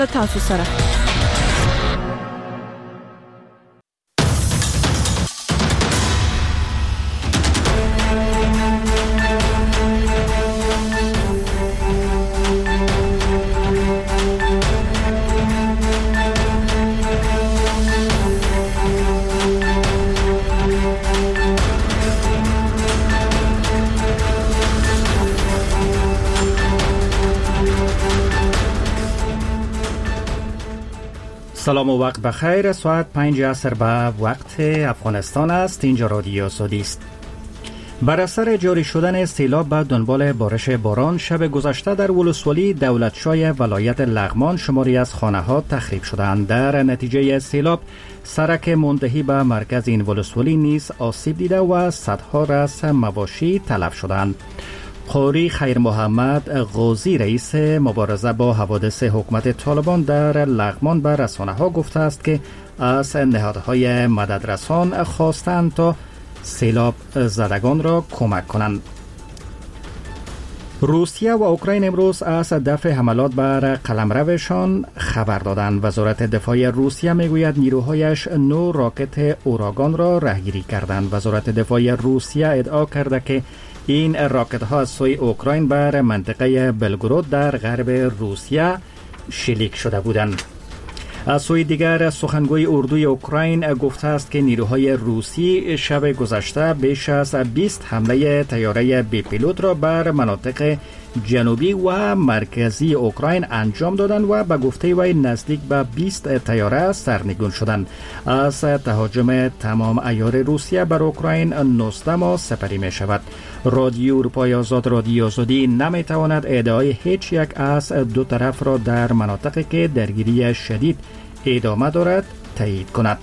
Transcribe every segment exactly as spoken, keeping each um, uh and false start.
تاسو سره سلام و وقت بخیر. ساعت پنج عصر به وقت افغانستان است. اینجا رادیو سعودی است. بر اثر جاری شدن سیلاب به دنبال بارش باران شب گذشته در ولسوالی دولتشای ولایت لغمان شماری از خانه‌ها تخریب شدند. در نتیجه سیلاب سرک منتهی به مرکز این ولسوالی نیز آسیب دیده و صدها رأس مواشی تلف شدند. قاری خیر محمد غازی رئیس مبارزه با حوادث حکومت طالبان در لغمان به رسانه ها گفته است که از نهادهای مددرسان خواستند تا سیلاب زدگان را کمک کنند. روسیه و اوکراین امروز از دفع حملات بر قلمروشان خبر دادند. وزارت دفاع روسیه میگوید نیروهایش نو راکت اوراگان را رهگیری کردند. وزارت دفاع روسیه ادعا کرده که این راکت ها از سوی اوکراین بر منطقه بلگرود در غرب روسیه شلیک شده بودند. از سوی دیگر سخنگوی اردوی اوکراین گفته است که نیروهای روسی شب گذشته بیش از بیست حمله طیاره بی پیلوت را بر مناطق جنوبی و مرکزی اوکراین انجام دادند و به گفته وی نزدیک به بیست طیاره سرنگون شدند. از تهاجم تمام عیار روسیه بر اوکراین نوزده ماه سپری می شود. رادیو اروپای آزاد رادیو آزادی نمی تواند ادعای هیچ یک از دو طرف را در مناطقی که درگیری شدید ادامه دارد تایید کند.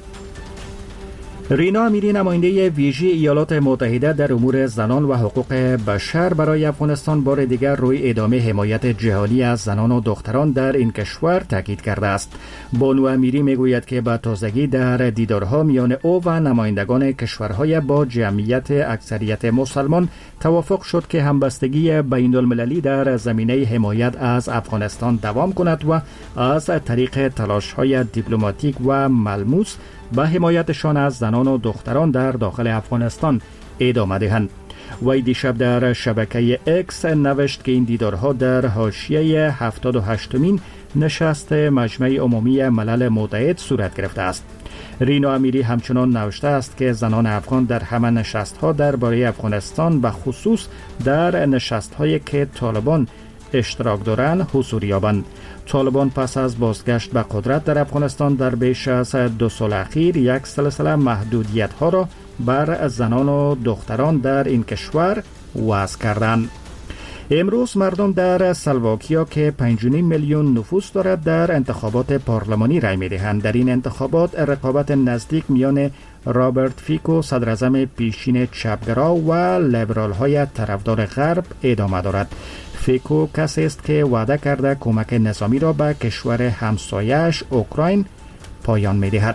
رینا امیری نماینده ویژه ایالات متحده در امور زنان و حقوق بشر برای افغانستان بار دیگر روی ادامه حمایت جهانی از زنان و دختران در این کشور تاکید کرده است. بانو امیری میگوید که با تازگی در دیدارها میان او و نمایندگان کشورهای با جمعیت اکثریت مسلمان توافق شد که همبستگی بین المللی در زمینه حمایت از افغانستان دوام کند و از طریق تلاش‌های دیپلماتیک و ملموس به حمایتشان از زنان و دختران در داخل افغانستان ادامه دهند. وی دیشب در شبکه اکس نوشت که این دیدارها در حاشیه هفتاد و هشتمین نشست مجمع عمومی ملل متحد صورت گرفته است. رینا امیری همچنان نوشته است که زنان افغان در همه نشست‌ها درباره افغانستان و خصوص در نشست‌هایی که طالبان اشتراک دارند حضور یابند. طالبان پس از بازگشت به قدرت در افغانستان در بیش از دو سال اخیر یک سلسله محدودیت‌ها را بر زنان و دختران در این کشور وضع کردند. امروز مردم در سلواکیا که پنج و نیم میلیون نفوس دارد در انتخابات پارلمانی رای می‌دهند. در این انتخابات رقابت نزدیک میان رابرت فیکو صدراعظم پیشین چپگرا و لیبرال‌های طرفدار غرب ادامه دارد. فیکو کسی است که وعده کرده کمک نظامی را به کشور همسایه‌اش اوکراین پایان می‌دهد.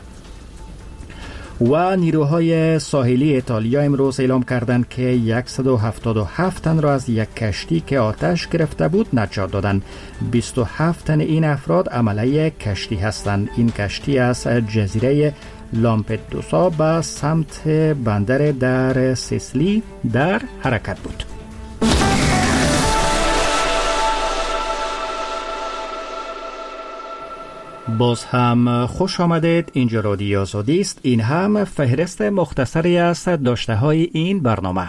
و نیروهای ساحلی ایتالیا امروز اعلام کردند که صد و هفتاد و هفت تن را از یک کشتی که آتش گرفته بود نجات دادند. بیست و هفت تن این افراد عمله کشتی هستند. این کشتی از جزیره لامپدوسا به سمت بندر در سیسیلی در حرکت بود. باز هم خوش آمدید. اینجا رادیو آزادی است. این هم فهرست مختصری از داشته های این برنامه.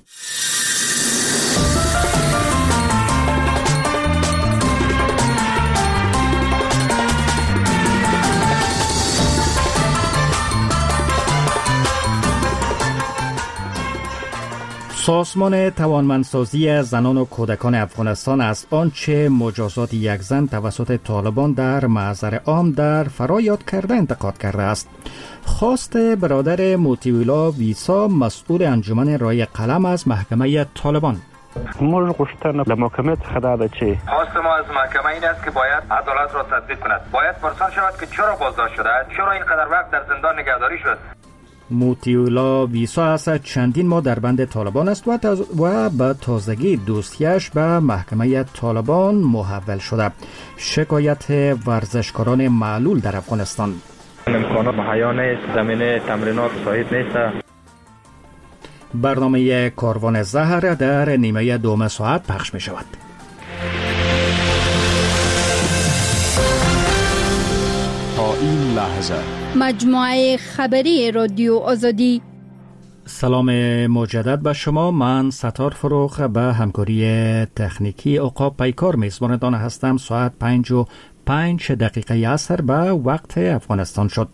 سازمان توانمندسازی زنان و کودکان افغانستان از آنچه مجازات یک زن توسط طالبان در محضر عام در فرا یاد کرده انتقاد کرده است. خواست برادر موتیولا ویسا مسئول انجمن رای قلم از محکمه طالبان. ما گفتن در محکمه خدا ده چی؟ خواست ما از محکمه این است که باید عدالت را تطبیق کند. باید پرسان شود که چرا بازداشت شده، چرا اینقدر وقت در زندان نگهداری شد. موتیولا ویسا است چندین ماه در بند طالبان است و, تاز... و به تازگی دوستیش به محکمه طالبان محول شده. شکایت ورزشکاران معلول در افغانستان. امکانات مهیا نیست، زمینه تمرینات صحیح نیست. برنامه کاروان زهر در نیمه دوم ساعت پخش می شود. تا این لحظه مجموعه خبری رادیو آزادی. سلام مجدد به شما. من ستار فروخ به همکاری تکنیکی عقاب پیکار میزبانتان هستم. ساعت پنج و پنج دقیقه عصر به وقت افغانستان شد.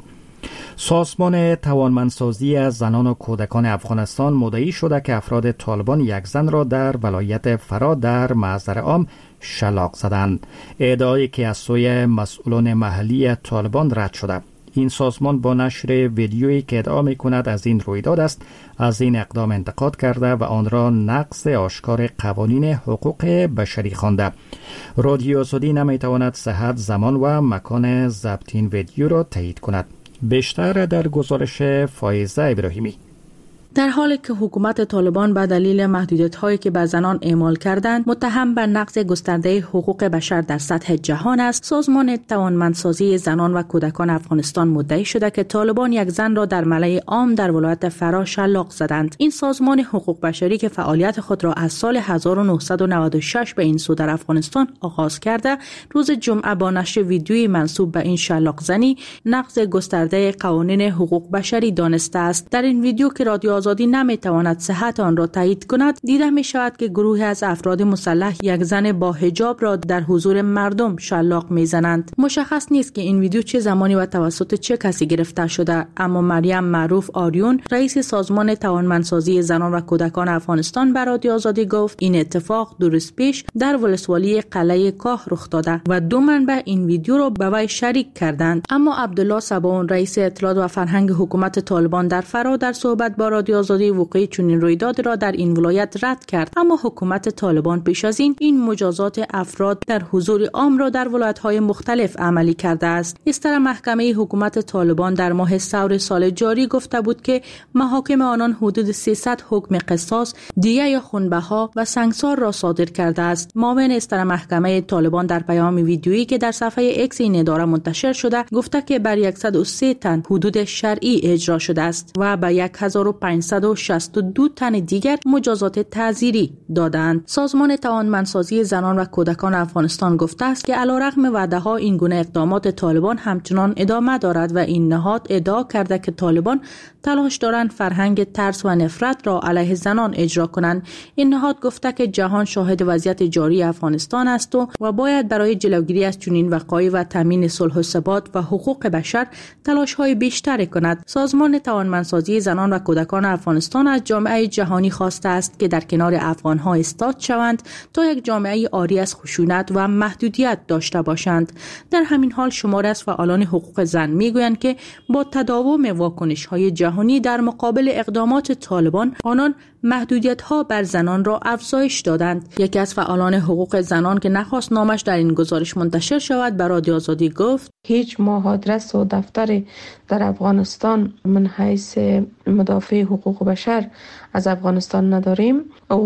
سازمان توانمندسازی زنان و کودکان افغانستان مدعی شده که افراد طالبان یک زن را در ولایت فرا در محضر عام شلاق زدند. ادعایی که از سوی مسئولان محلی طالبان رد شده. این سازمان با نشر ویدیویی که ادعا می‌کند از این رویداد است از این اقدام انتقاد کرده و آن را نقض آشکار قوانین حقوق بشری خوانده. رادیو آزادی نمی‌تواند صحت، زمان و مکان ضبط این ویدیو را تایید کند. بیشتر در گزارش فایزه ابراهیمی. در حالی که حکومت طالبان به دلیل محدودیت‌هایی که به زنان اعمال کردند متهم به نقض گسترده حقوق بشر در سطح جهان است، سازمان توانمندسازی زنان و کودکان افغانستان مدعی شده که طالبان یک زن را در ملأ عام در ولایت فرا شلاق زدند. این سازمان حقوق بشری که فعالیت خود را از سال هزار و نهصد و نود و شش به این سو در افغانستان آغاز کرده، روز جمعه با نشر ویدیویی منسوب به این شلاق زنی نقض گسترده قوانین حقوق بشری دانسته است. در این ویدیو که رادیو آزادی نمیتواند صحت آن را تایید کند، دیده می شود که گروهی از افراد مسلح یک زن با حجاب را در حضور مردم شلاق می زنند. مشخص نیست که این ویدیو چه زمانی و توسط چه کسی گرفته شده، اما مریم معروف آریون، رئیس سازمان توانمندسازی زنان و کودکان افغانستان، به رادیو آزادی گفت این اتفاق دو روز پیش در ولسوالی قلعه کاه رخ داده و دو منبع این ویدیو را به وی شریک کردند. اما عبدالله صباون، رئیس اطلاعات و فرهنگ حکومت طالبان در فرا، در صحبت با رادیو آزادی وقوع چنین رویداد را در این ولایت رد کرد. اما حکومت طالبان پیش از این این مجازات افراد در حضور عام را در ولایت‌های مختلف عملی کرده است. استر محکمه حکومت طالبان در ماه ثور سال جاری گفته بود که محاکم آنان حدود سیصد حکم قصاص، دیه یا خونبها و سنگسار را صادر کرده است. معاون استر محکمه طالبان در پیام ویدیویی که در صفحه اکس این اداره منتشر شده گفته که بر صد و سه تن حدود شرعی اجرا شده است و به هزار و پانصد و شصت و دو تن دیگر مجازات تعزیری دادند. سازمان توانمندسازی زنان و کودکان افغانستان گفته است که علیرغم وعده‌ها این گونه اقدامات طالبان همچنان ادامه دارد و این نهاد ادعا کرده که طالبان تلاش دارند فرهنگ ترس و نفرت را علیه زنان اجرا کنند. این نهاد گفته که جهان شاهد وضعیت جاری افغانستان است و, و باید برای جلوگیری از چنین وقایع و تامین صلح و ثبات و حقوق بشر تلاش‌های بیشتری کند. سازمان توانمندسازی زنان و کودکان افغانستان از جامعه جهانی خواسته است که در کنار افغان‌ها ایستاد شوند تا یک جامعه عاری از خشونت و محدودیت داشته باشند. در همین حال شماری از فعالان حقوق زن میگویند که با تداوم واکنش‌های جهانی در مقابل اقدامات طالبان، آنان محدودیت‌ها بر زنان را افزایش دادند. یکی از فعالان حقوق زنان که نخواست نامش در این گزارش منتشر شود به رادیو آزادی گفت: هیچ ما آدرس و دفتری در افغانستان من حیث مدافع حقوق بشر از افغانستان نداریم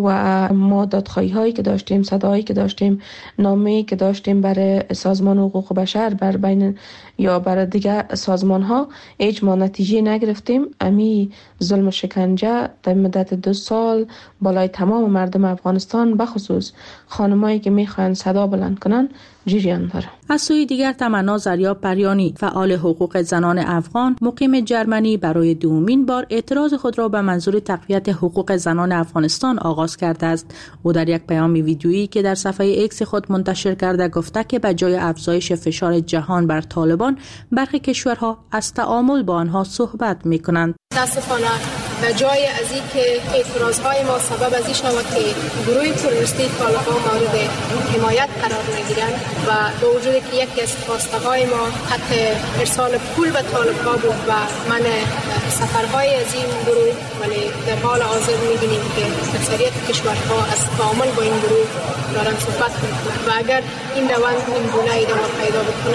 و ما دادخواهی هایی که داشتیم، صدایی که داشتیم، نامه‌ای که داشتیم برای سازمان حقوق بشر بر بین یا برای دیگر سازمان ها، هیچ ما نتیجه نگرفتیم. امی ظلم شکنجه در مدت دو سال بالای تمام مردم افغانستان، بخصوص خانمایی که میخوان صدا بلند کنن، جریان داره. از سوی دیگر تمنا زریا پریانی، فعال حقوق زنان افغان مقیم جرمنی، برای دومین بار اعتراض خود را به منظور تقویت حقوق زنان افغانستان آغاز کرده است. او در یک پیام ویدیویی که در صفحه اکس خود منتشر کرده گفته که به جای افزایش فشار جهان بر طالبان، برخی کشورها از تعامل با آنها صحبت می‌کنند. متاسفانه به جای از این که اعتراضهای ما سبب از این شود که گروه تروریستی طالبان مورد حمایت قرار میگیرند و با وجود که یکی از خواسته‌های ما حتی ارسال پول به طالبان بود و من سفرهای از این گروه، ولی در حال حاضر می‌بینیم که اکثریت کشورها از تعامل با این گروه دارن صحبت می‌کنند و اگر این روند این گونه ادامه پیدا بکنه،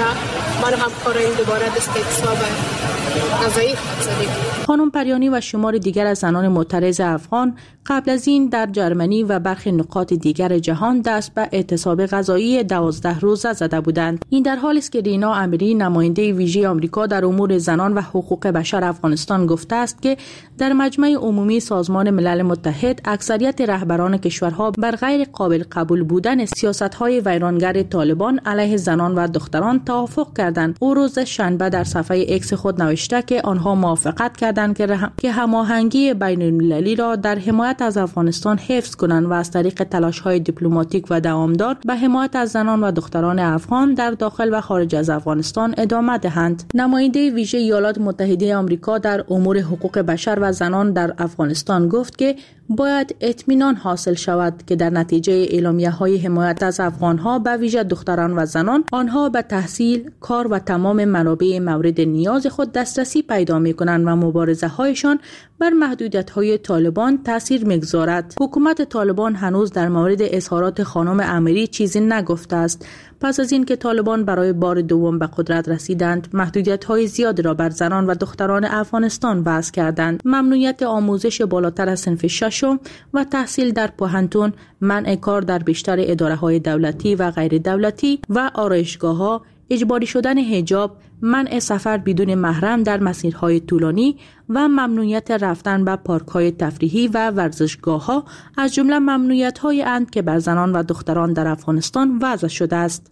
من هم کار این دوباره دست اعتصاب غذایی زدیم. خانم پریانی و شمار دیگر از زنان معترض افغان قبل از این در جرمنی و برخی نقاط دیگر جهان دست به اعتصاب غذایی دوازده روزه زده بودند. این در حالی است که رینا امیری نماینده ویژه آمریکا در امور زنان و حقوق بشر افغانستان گفته است که در مجمع عمومی سازمان ملل متحد اکثریت رهبران کشورها بر غیر قابل قبول بودن سیاست‌های ویرانگر طالبان علیه زنان و دختران توافق کردند. او روز شنبه در صفحه ایکس خود نوشته که آنها موافقت کردند که هماهنگی بین‌المللی را در حمایت از افغانستان حفظ کنند و از طریق تلاش‌های دیپلماتیک و دوامدار به حمایت از زنان و دختران افغان در داخل و خارج از افغانستان ادامه دهند. نماینده ویژه ایالات متحده آمریکا در امور حقوق بشر و زنان در افغانستان گفت که باید اطمینان حاصل شود که در نتیجه اعلامیه‌های حمایت از افغان‌ها به ویژه دختران و زنان آنها به تحصیل، کار و تمام منابع مورد نیاز خود دسترسی پیدا می‌کنند و مبارزه‌هایشان بر محدودیت‌های طالبان تاثیر می‌گذارد. حکومت طالبان هنوز در مورد اظهارات خانم امیری چیزی نگفته است. پس از اینکه طالبان برای بار دوم به قدرت رسیدند، محدودیت‌های زیادی را بر زنان و دختران افغانستان وضع کردند. ممنوعیت آموزش بالاتر از صنف ششم و تحصیل در پوهنتون، منع کار در بیشتر اداره‌های دولتی و غیر دولتی و آرایشگاه‌ها، اجباری شدن حجاب، منع سفر بدون محرم در مسیرهای طولانی و ممنوعیت رفتن به پارک‌های تفریحی و ورزشگاه‌ها از جمله ممنوعیت‌های اند که بر زنان و دختران در افغانستان وضع شده است.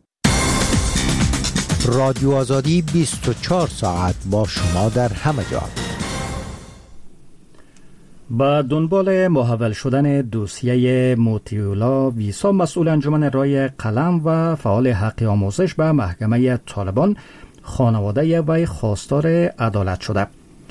رادیو آزادی بیست و چهار ساعت با شما در همه جا. با دنبال محول شدن دوسیه موتیولا ویسا، مسئول انجمن رای قلم و فعال حق آموزش به محکمه طالبان خانواده وی خواستار عدالت شده.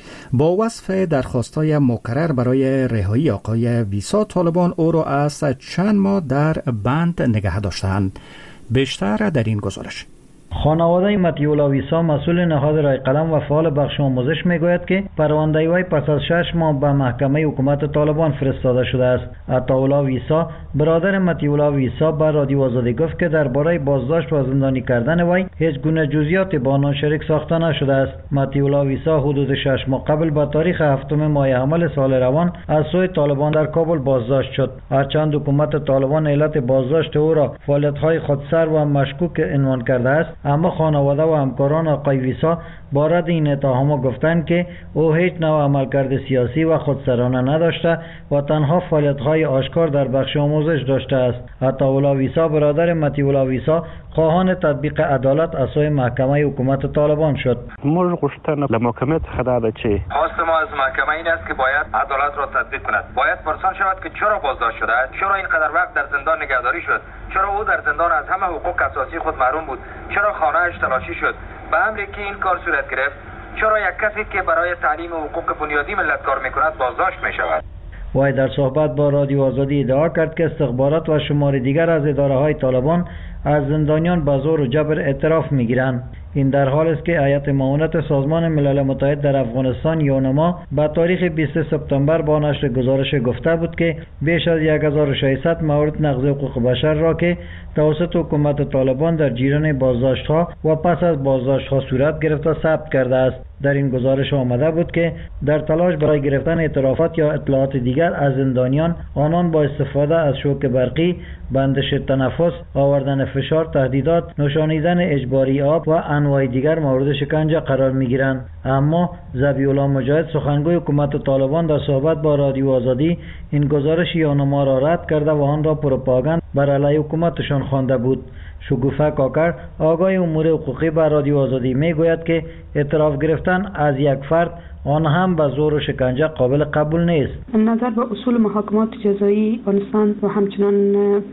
با وصف درخواست‌های مکرر برای رهایی آقای ویسا، طالبان او را از چند ماه در بند نگه داشتند. بیشتر در این گزارش. خانواده متیولا ویسا، مسئول نهاد رای قلم و فعال بخش آموزش میگوید که پرونده وی پس از شش ماه به محکمه حکومت طالبان فرستاده شده است. عطاالله ویسا، برادر متیولا ویسا، به رادیو آزادی گفت که درباره بازداشت و زندانی کردن وی هیچ گونه جزئیاتی با آنان شریک ساخته نشده است. متیولا ویسا حدود شش ماه قبل به تاریخ هفتم ماه حمل سال روان از سوی طالبان در کابل بازداشت شد. هرچند حکومت طالبان علت بازداشت او را فعالیت‌های خودسر و مشکوک عنوان کرده است، اما خانواده و همکاران آقای ویسا با رد این اتهام گفتند که او هیچ نوع عملکرد سیاسی و خودسرانه نداشته و تنها فعالیت‌های آشکار در بخش آموزش داشته است. عطاالله ویسا، برادر متیولا ویسا، خواهان تطبیق عدالت از سوی محکمه حکومت طالبان شد. ما گفتن محکمه خداده چی؟ خواست ما از محکمه این است که باید عدالت را تطبیق کند. باید پرسان شود که چرا بازداشت شده است، چرا اینقدر وقت در زندان نگهداری شد، چرا او در زندان از همه حقوق اساسی خود محروم بود، چرا خانه‌اش تلاشی شد، به امری که این کار صورت گرفت، چرا یک کسی که برای تعلیم حقوق بنیادی ملت کار میکند بازداشت میشود. وی در صحبت با رادیو آزادی ادعا کرد که استخبارات و شمار دیگر از اداره‌های طالبان از زندانیان به زور و جبر اعتراف میگیرند. این در حال است که هیئت معاونت سازمان ملل متحد در افغانستان یونما به تاریخ بیست سپتامبر با نشر گزارش گفته بود که بیش از یک هزار و ششصد مورد نقض حقوق بشر را که توسط حکومت طالبان در جریان بازداشت‌ها و پس از بازداشت‌ها صورت گرفته ثبت کرده است. در این گزارش آمده بود که در تلاش برای گرفتن اعترافات یا اطلاعات دیگر از زندانیان، آنان با استفاده از شوک برقی، بندش تنفس، آوردن فشار، تهدیدات، نوشانیدن اجباری آب و انواع دیگر مورد شکنجه قرار می‌گیرند. اما ذبیح‌الله مجاهد، سخنگوی حکومت طالبان، در صحبت با رادیو آزادی این گزارش یونما را رد کرده و آن را پروپاگاند بر علیه حکومتشان خوانده بود. شگوفه کاکر، آگاه امور حقوقی، به رادیو آزادی میگوید که اعتراف گرفتن از یک فرد، آن هم به زور و شکنجه، قابل قبول نیست. نظر به اصول محاکمات جزایی افغانستان و همچنان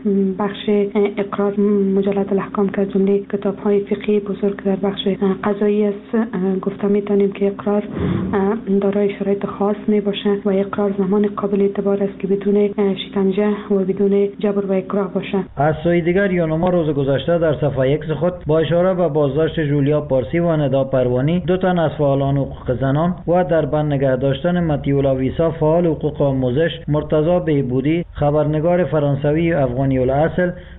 بخش اقرار مجلد الاحکام که جمله کتاب‌های فقهی بزرگ در بخش قضایی است، گفته می‌تونیم که اقرار دارای شرایط خاص میباشه و اقرار زمان قابل اعتبار است که بدون شکنجه و بدون جبر و اکراه باشه. از سوی دیگر یونما روز گذشته در صفحه ایکس خود با اشاره به بازداشت جولیا پارسی و ندا پروانی، دو تن از فعالان حقوق زنان، و در بند نگه داشتن متیولا ویسا، فعال حقوق آموزش، مرتضی بهبودی، خبرنگار فرانسوی افغانی الاصل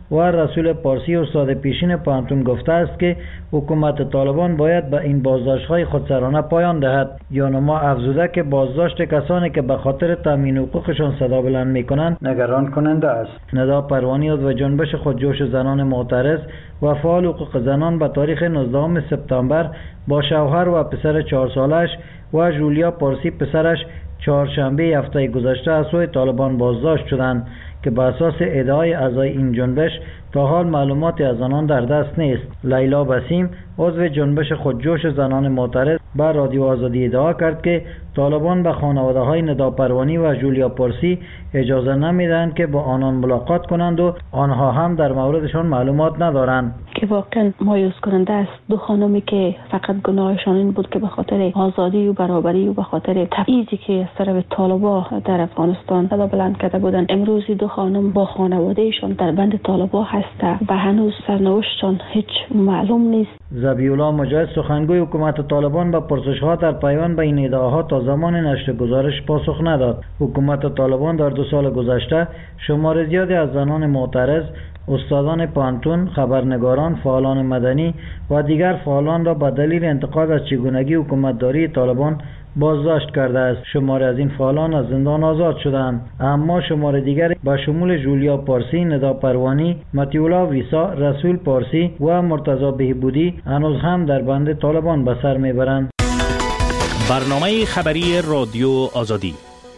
و رسول پارسی استاد پیشین پانتون گفته است که حکومت طالبان باید به این بازداشت‌های خودسرانه پایان دهد. یانما افزوده که بازداشت کسانی که به خاطر تامین حقوقشان صدا بلند می‌کنند نگران کننده است. ندا پروانی عضو جنبش خودجوش زنان معترض و فعال حقوق زنان به تاریخ نوزدهم سپتامبر با شوهر و پسر چهار سالش و جولیا پارسی پسرش چهارشنبه هفته گذشته از سوی طالبان بازداشت شدند که به اساس ادعای اعضای این جنبش تا حال معلوماتی از آنان در دست نیست. لیلا بسیم عضو جنبش خودجوش زنان معترض به رادیو آزادی ادعا کرد که طالبان به خانواده های ندا پروانی و جولیا پارسی اجازه نمیدهند که با آنان ملاقات کنند و آنها هم در موردشان معلومات ندارند. که واقعا مایوس کننده است. دو خانمی که فقط گناهشان این بود که به خاطر آزادی و برابری و به خاطر تبعیضی که از طرف طالبان در افغانستان صدا بلند کرده بودند، امروز دو خانم با خانوادهشان در بند طالبان هستند و هنوز سرنوشتشان هیچ معلوم نیست. ذبیح‌الله مجاهد سخنگوی حکومت طالبان به پرسش‌ها در پیوند به این ادعاها تا زمان نشر گزارش پاسخ نداد. حکومت طالبان در دو سال گذشته شمار زیادی از زنان معترض، استادان پانتون، خبرنگاران، فعالان مدنی و دیگر فعالان را به دلیل انتقاد از چگونگی حکومتداری طالبان بازداشت کرده است. شماری از این فعالان از زندان آزاد شدند، اما شمار دیگر به شمول جولیا پارسی، ندا پروانی، مطیع‌الله ویسا، رسول پارسی و مرتضی بهبودی هنوز هم در بند طالبان به سر میبرند. برنامه خبری رادیو آزادی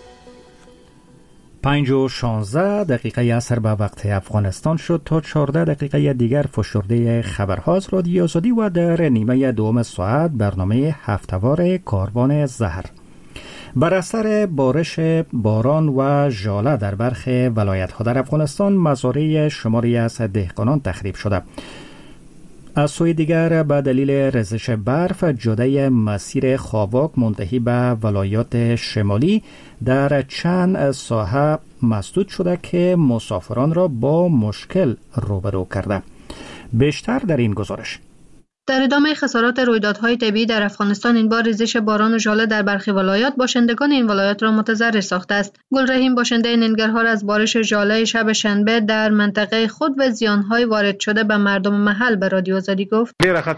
پنج و شانزده دقیقه عصر به وقت افغانستان شد. تا چهارده دقیقه دیگر فشرده خبرهاست رادیو آزادی و در نیمه دوم ساعت برنامه هفته‌وار کاروان زهر. بر اثر بارش باران و ژاله در برخی ولایت‌ها در افغانستان مزارع شماری از دهقانان تخریب شده. از سوی دیگر به دلیل ریزش برف جاده مسیر خاواک منتهی به ولایات شمالی در چند ساحه مسدود شده که مسافران را با مشکل روبرو کرده. بیشتر در این گزارش. در ادامه خسارات رویدادهای طبیعی در افغانستان این بار ریزش باران و ژاله در برخی ولایات باشندگان این ولایات را متضرر ساخته است. گلرحیم باشنده ننگرهار از بارش ژاله شب شنبه در منطقه خود و زیانهای وارد شده به مردم محل به رادیو آزادی گفت: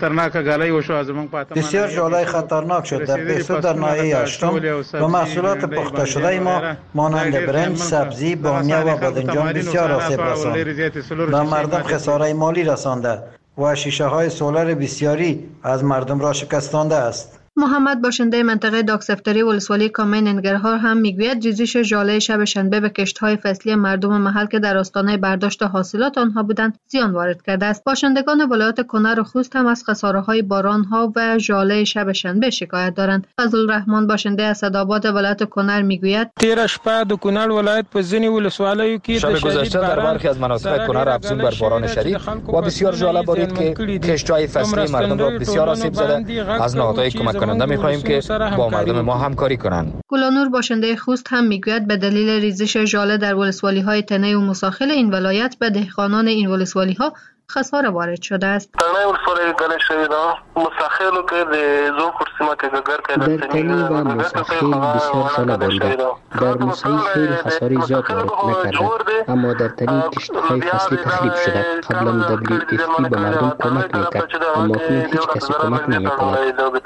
بسیار ژاله خطرناک شد در بیسو در ناحیه هشتم و محصولات پخته شده ما مانند برنج، سبزی، بامیه و بادنجان بسیار آسیب رساند. به مردم خساره مالی رسانده و شیشه های سولر بسیاری از مردم را شکستانده است. محمد باشنده منطقه داکسفتری ولسوالی کامه ننگرهار هم میگوید ریزش ژاله شب شنبه به کشت‌های فصلی مردم محل که در آستانه برداشت حاصلات آنها بودند زیان وارد کرده است. باشندگان ولایات کنر و خوست هم از خساره‌های باران‌ها و ژاله شب شنبه شکایت دارند. فضل الرحمن باشنده اسدآباد ولایت کنر میگوید: تیر شپه د کنر ولایت په ځینې ولسوالیو کې شب گذشته در برخی از مناطق کنر افزون بر باران شدید و بسیار ژاله بارید که کشت‌های فصلی مردم را بسیار آسیب زده. از نهادهای کمک کننده می‌خواهیم که با مردم ما همکاری کنند. گلانور باشنده خوست هم میگوید به دلیل ریزش ژاله در ولسوالی‌های تنه و مساخل این ولایت به دهقانان این ولسوالی‌ها خساره وارد شده است. در تنی و مساخل بسیار ساله بوده. در مساخل خیلی خساره زیاد وارد نکرده، اما در تنی کشت‌های فصلی تخریب شده. قبلا دبلیو اف پی به مردم کمک میکرد، اما اکنون هیچ کسی کمک نمیکند.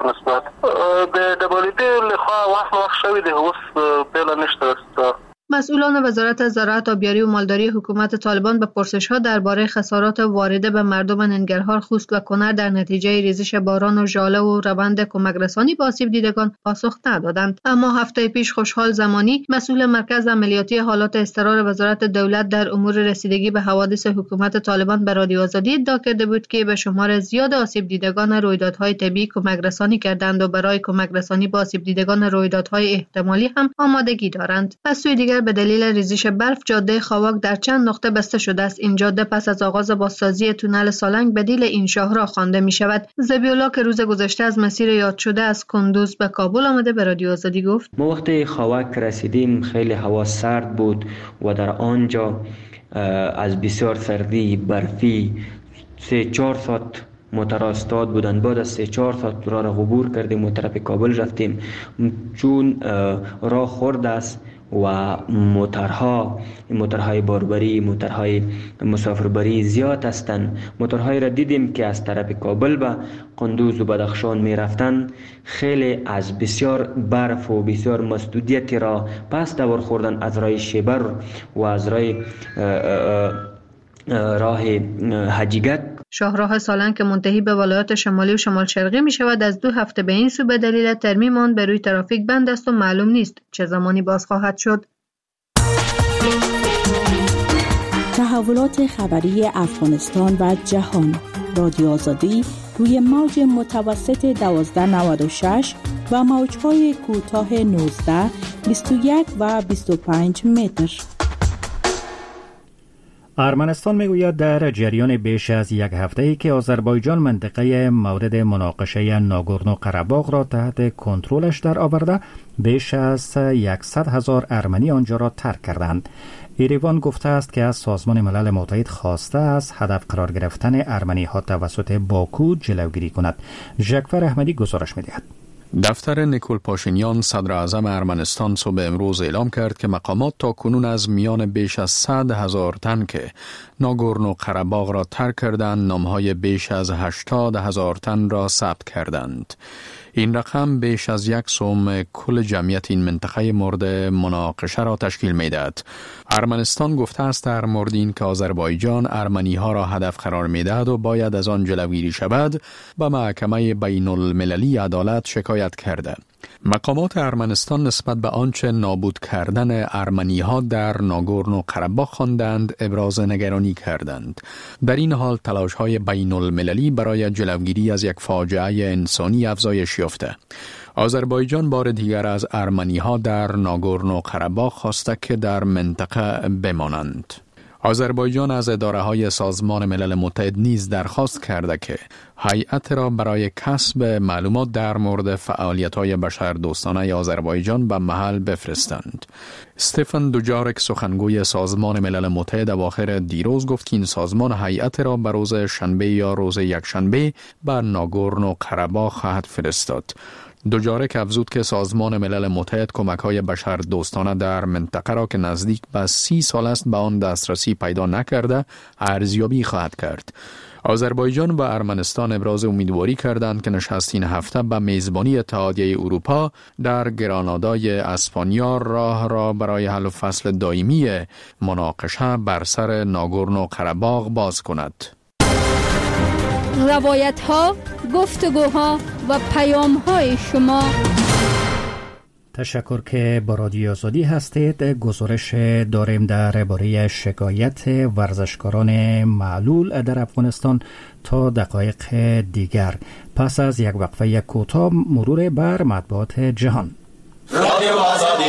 مسئولان وزارت زراعت، آبیاری و مالداری حکومت طالبان به پرسش‌ها درباره خسارات وارده به مردم ننگرهار، خوست و کنر در نتیجه ریزش باران و ژاله و روند کمک رسانی به آسیب دیدگان پاسخ ندادند. اما هفته پیش خوشحال زمانی، مسئول مرکز عملیاتی حالات اضطرار وزارت دولت در امور رسیدگی به حوادث حکومت طالبان به رادیو آزادی ادعا کرده بود که به شمار زیاد آسیب دیدگان رویدادهای طبیعی کمک رسانی کردند و برای کمک رسانی به آسیب دیدگان رویدادهای احتمالی هم آمادگی دارند. از سوی دیگر به دلیل ریزش برف جاده خاواک در چند نقطه بسته شده است. این جاده پس از آغاز بازسازی تونل سالنگ بدیل این شاهراه خوانده می شود. ذبیح‌الله که روز گذشته از مسیر یاد شده از کندوز به کابل آمده به رادیو آزادی گفت: ما وقتی خاواک رسیدیم خیلی هوا سرد بود و در آنجا از بسیار سردی برفی سه چهار ساعت متراستاد بودند. بعد از سه چهار ساعت راه را عبور کردیم و طرف کابل رفتیم. چون راه خرد است و موتورها موتورهای باربری، موتورهای مسافربری زیاد هستند. موتورهای را دیدیم که از طرف کابل به قندوز و بدخشان می رفتن، خیلی از بسیار برف و بسیار مسدودیتی را پس دور خوردن از راه شیبر و از راه راه حجیگک. شاهراه سالنگ که منتهی به ولایات شمالی و شمال شرقی می شود از دو هفته به این سو به دلیل ترمیم آن به روی ترافیک بند است و معلوم نیست چه زمانی باز خواهد شد. تحولات خبری افغانستان و جهان. رادیو آزادی روی موج متوسط دوازده نود و شش و موج‌های کوتاه نوزده، بیست و یک و بیست و پنج متر. ارمنستان میگوید در جریان بیش از یک هفته‌ای که آذربایجان منطقه مورد مناقشه ناگورنو قره‌باغ را تحت کنترلش در آورده، بیش از صد هزار ارمنی آنجا را ترک کردند. ایریوان گفته است که از سازمان ملل متحد خواسته از هدف قرار گرفتن ارمنی ها توسط باکو جلوگیری کند. ژکفر احمدی گزارش می‌دهد. دفتر نیکول پاشینیان صدر اعظم ارمنستان صبح امروز اعلام کرد که مقامات تا کنون از میان بیش از صد هزار تن که ناگورنو قره‌باغ را ترک کردند، نامهای بیش از هشتاد هزار تن را ثبت کردند. این رقم بیش از یک سوم کل جمعیت این منطقه مورد مناقشه را تشکیل می‌دهد. ارمنستان گفته است در مورد این که آذربایجان ارمنی ها را هدف قرار می‌دهد و باید از آن جلوگیری شود، به محکمه بین المللی عدالت شکایت کرده. مقامات ارمنستان نسبت به آنچه نابود کردن ارمنی ها در ناگورنو قره‌باغ خواندند ابراز نگرانی کردند. در این حال تلاش های بین المللی برای جلوگیری از یک فاجعه انسانی افزایش یافته. آذربایجان بار دیگر از ارمنی ها در ناگورنو قره‌باغ خواسته که در منطقه بمانند. آذربایجان از اداره‌های سازمان ملل متحد نیز درخواست کرده که هیئت را برای کسب معلومات در مورد فعالیت‌های بشردوستانه آذربایجان به محل بفرستند. استفان دوجارک سخنگوی سازمان ملل متحد اواخر دیروز گفت که این سازمان هیئت را به روز شنبه یا روز یکشنبه به ناگورنو قره‌باغ خواهد فرستاد. دوجارک افزود که سازمان ملل متحد کمک‌های بشردوستانه در منطقه را که نزدیک به سی سال است به آن دسترسی پیدا نکرده ارزیابی خواهد کرد. آذربایجان و ارمنستان ابراز امیدواری کردند که نشست این هفته به میزبانی اتحادیه اروپا در گرانادای اسپانیا راه را برای حل و فصل دائمی مناقشه بر سر ناگورنو قره‌باغ باز کند. روایت ها، گفتگوها و پیام های شما. تشکر که با رادیو آزادی هستید. گزارش داریم درباره شکایت ورزشکاران معلول در افغانستان تا دقایق دیگر. پس از یک وقفه کوتاه مرور بر مطبوعات جهان. رادیو آزادی.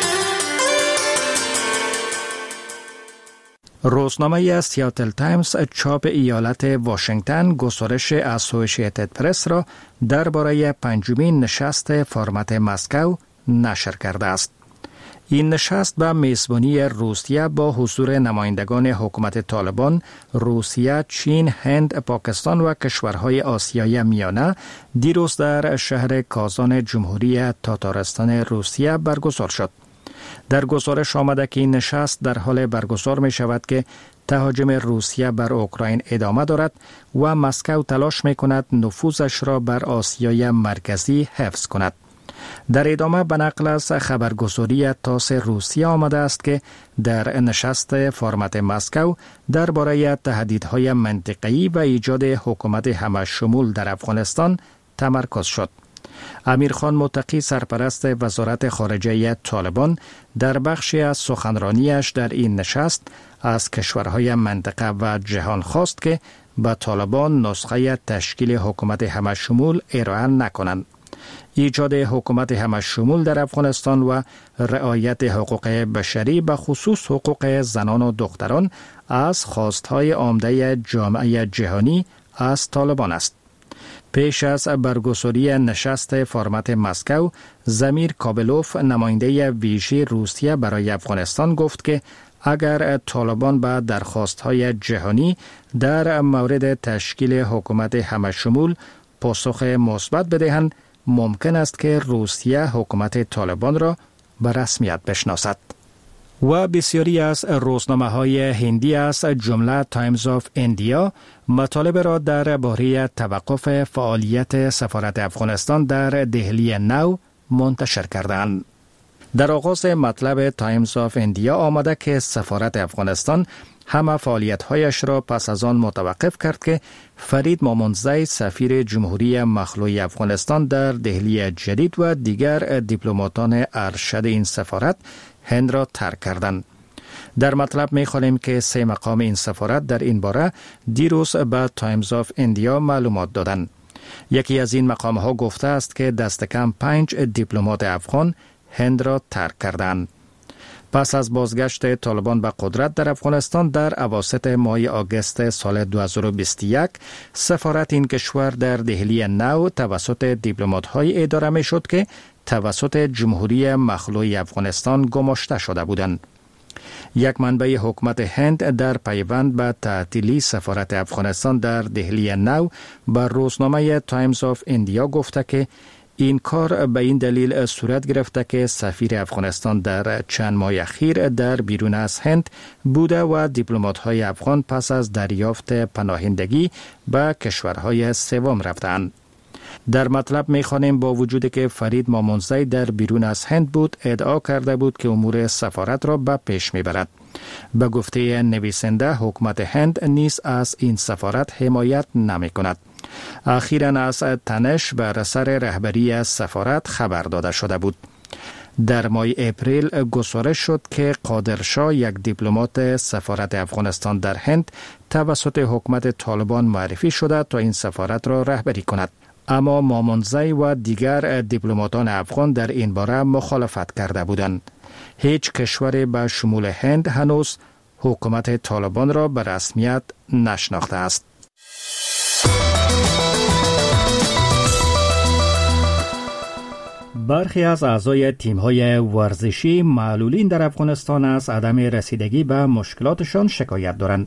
روزنامه سیاتل تایمز چاپ ایالت واشنگتن گزارش اسوسییتد پرس را درباره پنجمین نشست فرمت مسکو نشر کرده است. این نشست به میزبانی روسیه با حضور نمایندگان حکومت طالبان، روسیه، چین، هند، پاکستان و کشورهای آسیای میانه دیروز در شهر کازان جمهوری تاتارستان روسیه برگزار شد. در گزارش آمده که این نشست در حال برگزار می شود که تهاجم روسیه بر اوکراین ادامه دارد و مسکو تلاش می کند نفوذش را بر آسیای مرکزی حفظ کند. در ادامه به نقل از خبرگزاری تاس روسیه آمده است که در نشست فرمت مسکو درباره تهدیدهای منطقه‌ای و ایجاد حکومت همه‌شمول در افغانستان تمرکز شد. امیرخان متقی سرپرست وزارت خارجه طالبان در بخشی از سخنرانیش در این نشست از کشورهای منطقه و جهان خواست که به طالبان نسخه تشکیل حکومت همه‌شمول ارائه نکنند. ایجاد حکومت همه‌شمول در افغانستان و رعایت حقوق بشری به خصوص حقوق زنان و دختران از خواستهای عمده جامعه جهانی از طالبان است. پیش از برگزاری نشست فرمت مسکو، زمیر کابلوف نماینده ویژه روسیه برای افغانستان گفت که اگر طالبان به درخواست‌های جهانی در مورد تشکیل حکومت همه‌شمول پاسخ مثبت بدهند، ممکن است که روسیه حکومت طالبان را به رسمیت بشناسد. و بسیاری از روزنامه‌های هندی از جمله تایمز آف ایندیا مطالب را درباره توقف فعالیت سفارت افغانستان در دهلی نو منتشر کردند. در آغاز مطلب تایمز آف ایندیا آمده که سفارت افغانستان همه فعالیت‌هایش را پس از آن متوقف کرد که فرید مامونزی سفیر جمهوری مخلوع افغانستان در دهلی جدید و دیگر دیپلماتان ارشد این سفارت هند را ترک کردند. در مطلب می‌خوانیم که سه مقام این سفارت در این باره دیروز به تایمز آف ایندیا معلومات دادند. یکی از این مقام‌ها گفته است که دست کم پنج دیپلمات افغان هند را ترک کردند. پس از بازگشت طالبان به قدرت در افغانستان در اواسط ماه آگوست سال دو هزار و بیست و یک، سفارت این کشور در دهلی نو توسط دیپلمات‌های اداره می‌شد که توسط جمهوری مخلوع افغانستان گماشته شده بودند. یک منبع حکومت هند در پیوند به تعطیلی سفارت افغانستان در دهلی نو بر روزنامه تایمز آف ایندیا گفته که این کار به این دلیل صورت گرفته که سفیر افغانستان در چند ماه اخیر در بیرون از هند بوده و دیپلمات‌های افغان پس از دریافت پناهندگی به کشورهای سوم رفتند. در مطلب می‌خوانیم با وجود که فرید مامونزی در بیرون از هند بود، ادعا کرده بود که امور سفارت را به پیش می‌برد. به گفته نویسنده حکومت هند نیز از این سفارت حمایت نمی‌کند. اخیراً از تنش بر سر رهبری از سفارت خبر داده شده بود. در ماه اپریل گزارش شد که قادرشاه، یک دیپلمات سفارت افغانستان در هند، توسط حکومت طالبان معرفی شده تا این سفارت را رهبری کند. اما مامونزی و دیگر دیپلماتان افغان در این باره مخالفت کرده بودند. هیچ کشوری به شمول هند هنوز حکومت طالبان را به رسمیت نشناخته است. برخی از اعضای تیم‌های ورزشی معلولین در افغانستان از عدم رسیدگی به مشکلاتشان شکایت دارند.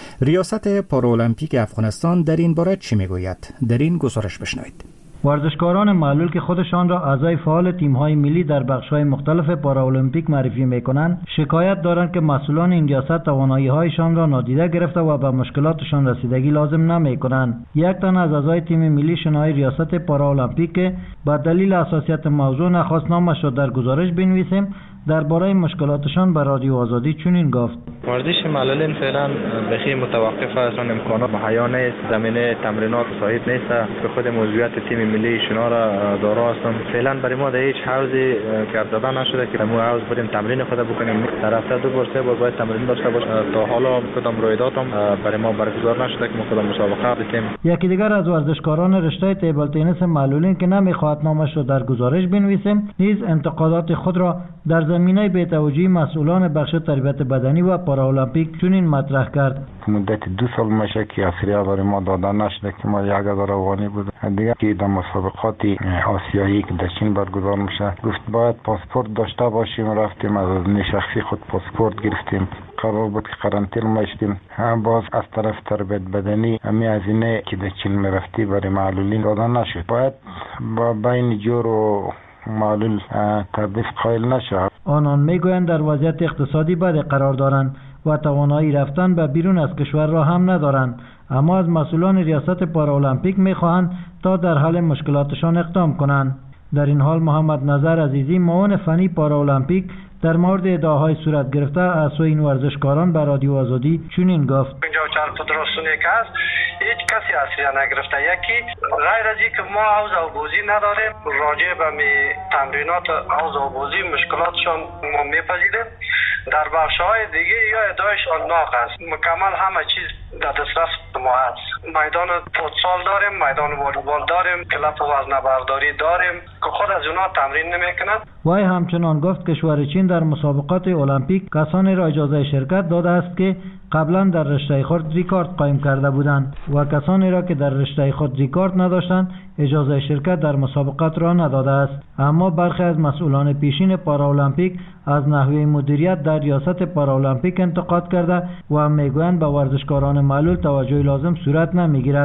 ریاست پارالمپیک افغانستان در این باره چی میگوید؟ در این گزارش بشنوید. ورزشکاران معلول که خودشان را اعضای فعال تیم‌های ملی در بخش‌های مختلف پارالمپیک معرفی می‌کنند، شکایت دارند که مسئولان این ریاست توانایی‌هایشان را نادیده گرفته و به مشکلاتشان رسیدگی لازم نمی‌کنند. یک تن از اعضای تیم ملی شنای ریاست پارالمپیک که به دلیل حساسیت موضوع نخواست نامش را در گزارش بنویسیم، درباره مشکلاتشان به رادیو آزادی چنین گفت: ورزش معلولین فعلا بخی متوقف است، اون امکانات مهیا نیست، زمینه تمرینات صحیح نیست که خود موضوعیت تیم ملی شنا را دارا هستند. فعلا برای ما در هیچ حوزی کار داده نشده که ما حوز بریم تمرین خود بکنیم. در هفته دو بار سه بار باید تمرین داشته باشیم. تا حالا کدام رویداد هم برای ما برگزار نشده که ما کدام مسابقه بتیم. یکی دیگر از ورزشکاران رشته تیبل تنیس معلولین که نمیخواهد نامش را در گزارش بنویسیم، نیز انتقادات خود را در زمینه بی‌توجهی مسئولان بخش تربیت بدنی و پارالمپیک چنین مطرح کرد: مدت دو سال میشه که اصریه برای ما داده نشده که ما یک هزار افغانی بود. دیگه که در مسابقات آسیایی که در چین برگزار میشه گفت باید پاسپورت داشته باشیم. رفتیم از شخصی خود پاسپورت گرفتیم. قرار بود که قرنطینه میشتیم. باز از طرف تربیت بدنی همی هزینه که در چین میرفتی برای معلولین داده نشد. باید با بین جور و معلول تبدیل قائل نشه. آنان میگویند در وضعیت اقتصادی بد قرار دارند و توانایی رفتن به بیرون از کشور را هم ندارند، اما از مسئولان ریاست پارالمپیک میخواهند تا در حل مشکلاتشان اقدام کنند. در این حال محمد نظر عزیزی، معاون فنی پارالمپیک، در مورد ادعاهای صورت گرفته از سوی این ورزشکاران به رادیو آزادی چنین گفت: اینجا چند فدراسیونی که هست هیچ کسی اصلا نگرفته. یکی غیر از این که ما حوض آبوزی نداریم، راجع به می تمرینات حوض آبوزی مشکلاتشان ما میپذیریم. در بخش‌های دیگه یا ادعایشان ناقص است. مکمل همه چیز در دسترس ما هست. میدان فوتسال داریم، میدان والیبال داریم، کلاب وزنه‌برداری داریم که خود از اونها تمرین نمیکنند. وای همچنان گفت کشور چین در مسابقات المپیک کسانی را اجازه شرکت داده است که قبلا در رشته خود ریکارد قائم کرده بودند و کسانی را که در رشته خود ریکارد نداشتند اجازه شرکت در مسابقات را نداده است. اما برخی از مسئولان پیشین پارالمپیک از نحوه مدیریت در ریاست پارالمپیک انتقاد کرده و میگویند به ورزشکاران معلول توجه لازم صورت نمیگیرد.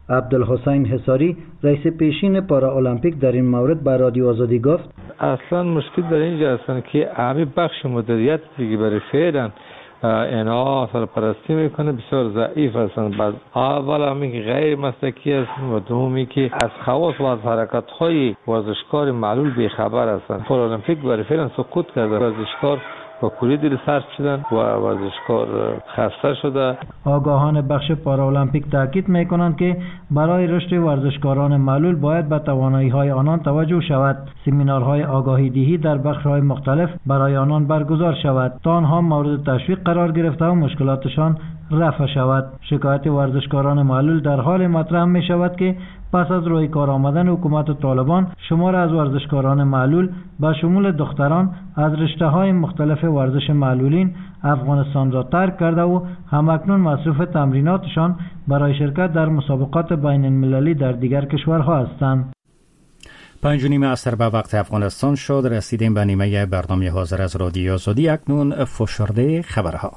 عبدالحسین حصاری رئیس پیشین پارا المپیک در این مورد به رادیو آزادی گفت اصلا مشکل در اینجا هستن که همه بخش مدیریت دیگه برای فعلا اینا سرپرستی میکنه بسیار ضعیف هستن. بعد اول همین که غیر مسلکی هستن و دومی که از خواص و از حرکت های ورزشکار معلول بیخبر هستن. پارالمپیک برای فعلا سقوط کرده، ورزشکار با کلی دل سرد شدن و ورزشکار خسته شده. آگاهان بخش پارالمپیک تاکید میکنند که برای رشد ورزشکاران معلول باید به توانایی های آنان توجه شود. سمینارهای آگاهی دهی در بخش های مختلف برای آنان برگزار شود تا آنها مورد تشویق قرار گرفته و مشکلاتشان رفع شود. شکایت ورزشکاران معلول در حال مطرح می شود که پس از روی کار آمدن حکومت طالبان شمار از ورزشکاران معلول به شمول دختران از رشته‌های مختلف ورزش معلولین افغانستان را ترک کرده و همکنون مصروف تمریناتشان برای شرکت در مسابقات بین المللی در دیگر کشورها هستند. پنج و نیم عصر به وقت افغانستان شد. رسیدیم به نیمه برنامه حاضر از رادیو آزادی. اکنون فشرده خبرها.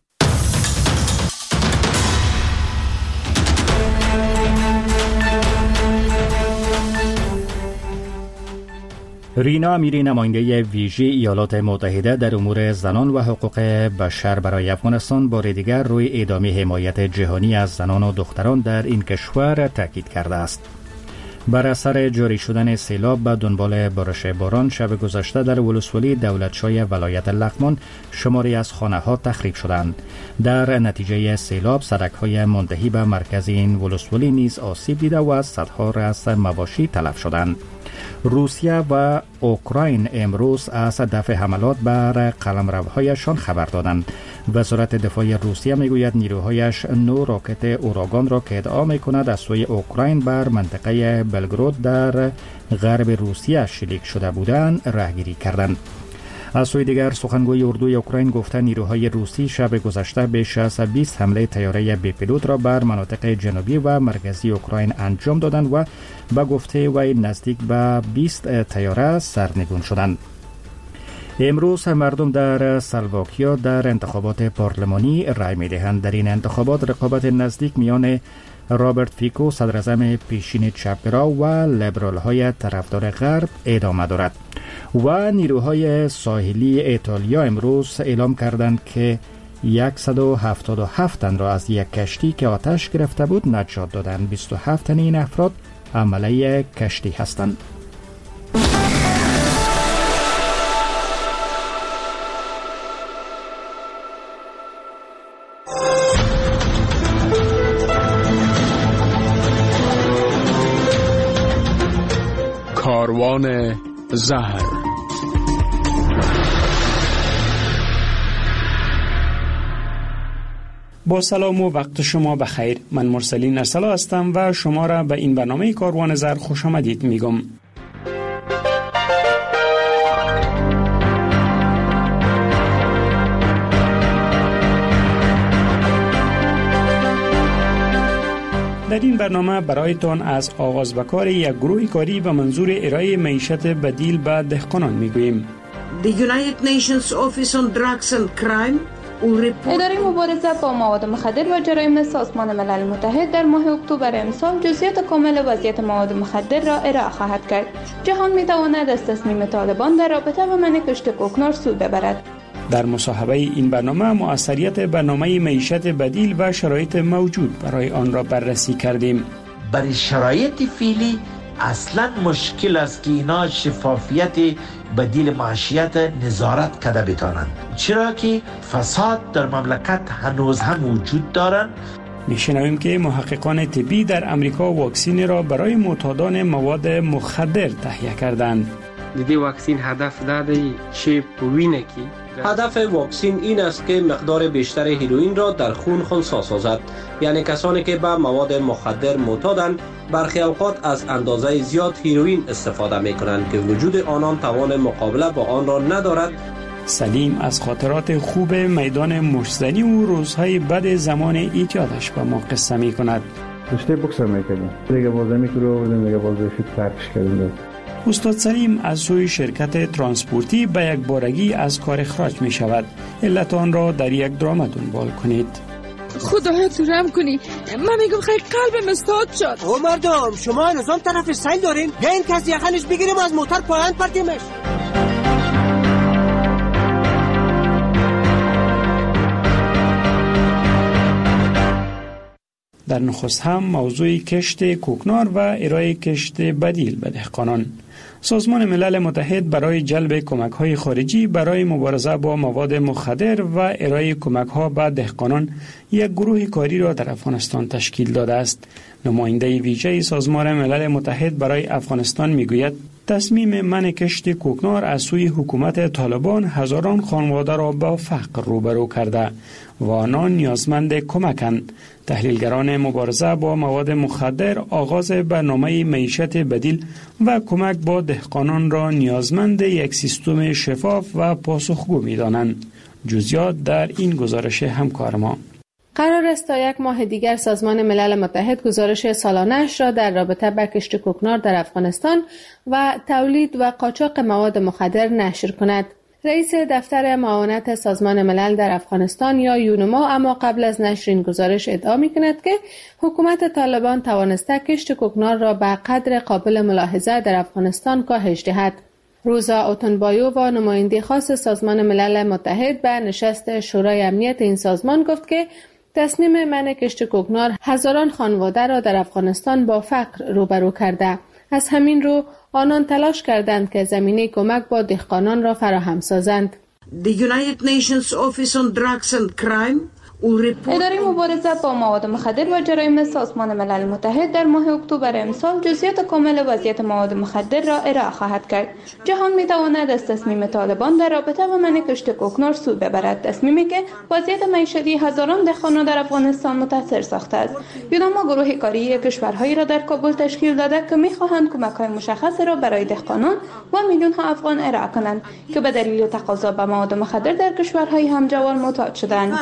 رینا امیری نماینده ویژه ایالات متحده در امور زنان و حقوق بشر برای افغانستان بار دیگر روی ادامه حمایت جهانی از زنان و دختران در این کشور تاکید کرده است. بر اثر جاری شدن سیلاب به دنبال بارش باران شب گذشته در ولسوالی دولتشای ولایت لغمان شماری از خانه‌ها تخریب شدند. در نتیجه سیلاب سړک‌های منتهی به مرکز این ولسوالی نیز آسیب دیده و صدها رأس مواشی تلف شدند. روسیه و اوکراین امروز از دفع حملات بر قلمروهایشان خبر دادند. وزارت دفاع روسیه میگوید نیروهایش نو راکت اوراگان را که ادعا میکند از سوی اوکراین بر منطقه بلگراد در غرب روسیه شلیک شده بودند راهگیری کردند. از سوی دیگر سخنگوی اردوی اوکراین گفته نیروهای روسی شب گذشته بیش از بیست حمله طیاره بی پیلوت را بر مناطق جنوبی و مرکزی اوکراین انجام دادند و به گفته وی نزدیک به بیست طیاره سرنگون شدند. امروز مردم در سلواکیا در انتخابات پارلمانی رای می‌دهند. در این انتخابات رقابت نزدیک میان رابرت فیکو صدراعظم پیشین چپگرا و لیبرال های طرفدار غرب ادامه دارد. و نیروهای ساحلی ایتالیا امروز اعلام کردند که صد و هفتاد و هفت تن را از یک کشتی که آتش گرفته بود نجات دادند. بیست و هفت تن این افراد عمله کشتی هستند. کاروان زهر. با سلام و وقت شما بخیر. من مرسلین ارسلا هستم و شما را به این برنامه کاروان زهر خوش آمدید میگم. در این برنامه برایتان از آغاز به کار یک گروه کاری به منظور ارائه معیشت بدیل به دهقانان میگوییم. The United Nations Office on Drugs and Crime اداره مبارزه با مواد مخدر و جرایم سازمان ملل متحد در ماه اکتبر امسال جزئیات کامل وضعیت مواد مخدر را ارائه خواهد کرد. جهان میتواند از تصمیم طالبان در رابطه با منع کشت کوکنار سود ببرد. در مصاحبه این برنامه مؤثریت برنامه معیشت بدیل و شرایط موجود برای آن را بررسی کردیم. برای شرایط فعلی اصلا مشکل است که اینا شفافیت بدیل معیشت نظارت کرده بتانند، چرا که فساد در مملکت هنوز هم وجود دارند. میشنویم که محققان طبی در امریکا واکسین را برای معتادان مواد مخدر تهیه کردند. دیدی واکسین هدف داده چه وینه کی؟ هدف واکسین این است که مقدار بیشتر هیروئین را در خون خنثی سازد. یعنی کسانی که به مواد مخدر معتادند برخی اوقات از اندازه زیاد هیروئین استفاده می کنند که وجود آنان توان مقابله با آن را ندارد. سلیم از خاطرات خوب میدان مشتزنی و روزهای بد زمان ایجادش به ما قصه می کند. رشته بوکس میکنیم دیگه بازی میکنیم دیگه بازی فیت ترکش کردیم. استاد سلیم از سوی شرکت ترانسپورتی به یک بارگی از کار اخراج می شود. علت آن را در یک درام دنبال کنید. خدایا تو رحم کنی. من میگم خیلی قلبم استاد شد. او مردم شما نظام طرف سیل دارین؟ یا این کسی یخنش بگیریم از موتر پایان پرتیمش. در نخست هم موضوع کشت کوکنار و ارائه کشت بدیل به دهقانان. سازمان ملل متحد برای جلب کمک‌های خارجی برای مبارزه با مواد مخدر و ارائه کمک‌ها به دهقانان یک گروه کاری را در افغانستان تشکیل داده است. نماینده ویژه سازمان ملل متحد برای افغانستان میگوید تصمیم منع کشت کوکنار از سوی حکومت طالبان هزاران خانواده را با فقر روبرو کرده و آنان نیازمند کمکند. تحلیلگران مبارزه با مواد مخدر آغاز برنامه معیشت بدیل و کمک با دهقانان را نیازمند یک سیستم شفاف و پاسخگو می‌دانند. جزئیات در این گزارش همکار ما. قرار است تا یک ماه دیگر سازمان ملل متحد گزارش سالانه‌اش را در رابطه با کشت کوکنار در افغانستان و تولید و قاچاق مواد مخدر نشر کند. رئیس دفتر معاونت سازمان ملل در افغانستان یا یونما اما قبل از نشر این گزارش ادعا می‌کند که حکومت طالبان توانسته کشت کوکنار را به قدر قابل ملاحظه در افغانستان کاهش دهد. روزا اوتنبایو و نماینده خاص سازمان ملل متحد به نشست شورای امنیت این سازمان گفت که تصمیم منع کشت کوکنار هزاران خانواده را در افغانستان با فقر روبرو کرده. از همین رو آنان تلاش کردند که زمینه کمک با دهقانان را فراهم سازند. The United Nations Office on Drugs and Crime اداره مبارزه با مواد مخدر و جرایم سازمان ملل متحد در ماه اکتبر امسال جزئیات کامل وضعیت مواد مخدر را ارائه خواهد کرد. جهان می‌تواند از تصمیم طالبان در رابطه با منع کشت کوکنار سود ببرد، تصمیمی که وضعیت معیشتی هزاران دهقان در افغانستان متاثر ساخته است. یونما گروه کاری کشورهایی را در کابل تشکیل داده که می‌خواهند کمک‌های مشخص را برای دهقانان و میلیون‌ها افغان ارائه کنند که به دلیل تقاضا به مواد مخدر در کشورهای همجوار معتاد شدند.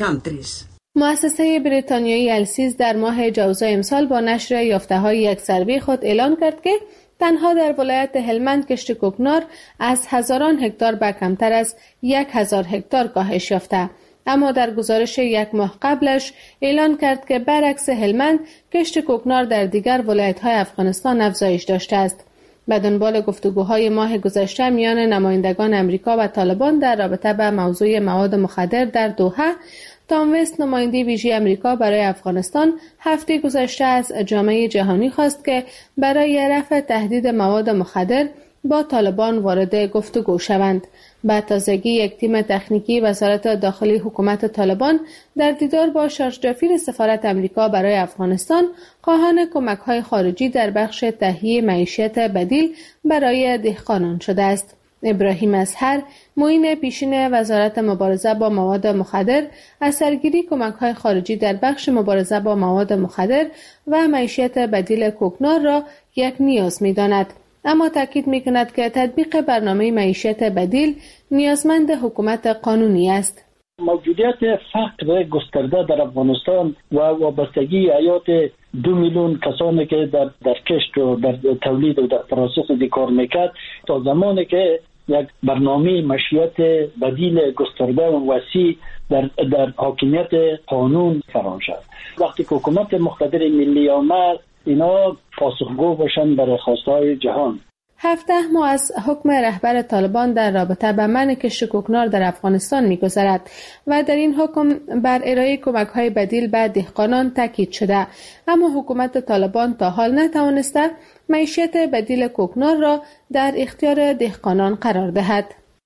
مؤسسه بریتانیایی السیز در ماه جوزای امسال با نشر یافته‌های یک سروی خود اعلان کرد که تنها در ولایت هلمند کشت کوکنار از هزاران هکتار به کمتر از یک هزار هکتار کاهش یافته. اما در گزارش یک ماه قبلش اعلان کرد که برعکس هلمند کشت کوکنار در دیگر ولایت‌های افغانستان افزایش داشته است. به دنبال گفتگوهای ماه گذشته میان نمایندگان امریکا و طالبان در رابطه با موضوع مواد مخدر در دوحه، تام وست نماینده ویژه امریکا برای افغانستان هفته گذشته از جامعه جهانی خواست که برای رفع تهدید مواد مخدر با طالبان وارد گفتگو شوند. به تازگی یک تیم تکنیکی وزارت داخلی حکومت طالبان در دیدار با شارژ دافیر سفارت امریکا برای افغانستان خواهان کمک‌های خارجی در بخش تهیه معیشت بدیل برای دهقانان شده است. ابراهیم اصهر، معین پیشین وزارت مبارزه با مواد مخدر، از سرگیری کمک‌های خارجی در بخش مبارزه با مواد مخدر و معیشت بدیل کوکنار را یک نیاز می‌داند، اما تاکید می‌کند که تطبیق برنامه معیشت بدیل نیازمند حکومت قانونی است. موجودیت فقر گسترده در افغانستان و وابستگی حیات دو میلیون کسانی که در در کشت و در تولید و در پروسس دی کار میکرد تا زمانی که یک برنامه معیشت بدیل گسترده و وسیع در در حاکمیت قانون فرام شد. وقتی که حکومت مقتدر ملی آمد اینا پاسخگو باشند برای خواستهای جهان. هفده ماه از حکم رهبر طالبان در رابطه با منع کشت کوکنار در افغانستان می‌گذرد و در این حکم بر ارائه کمک‌های بدیل به دهقانان تاکید شده، اما حکومت طالبان تا حال نتوانسته معیشت بدیل کوکنار را در اختیار دهقانان قرار دهد.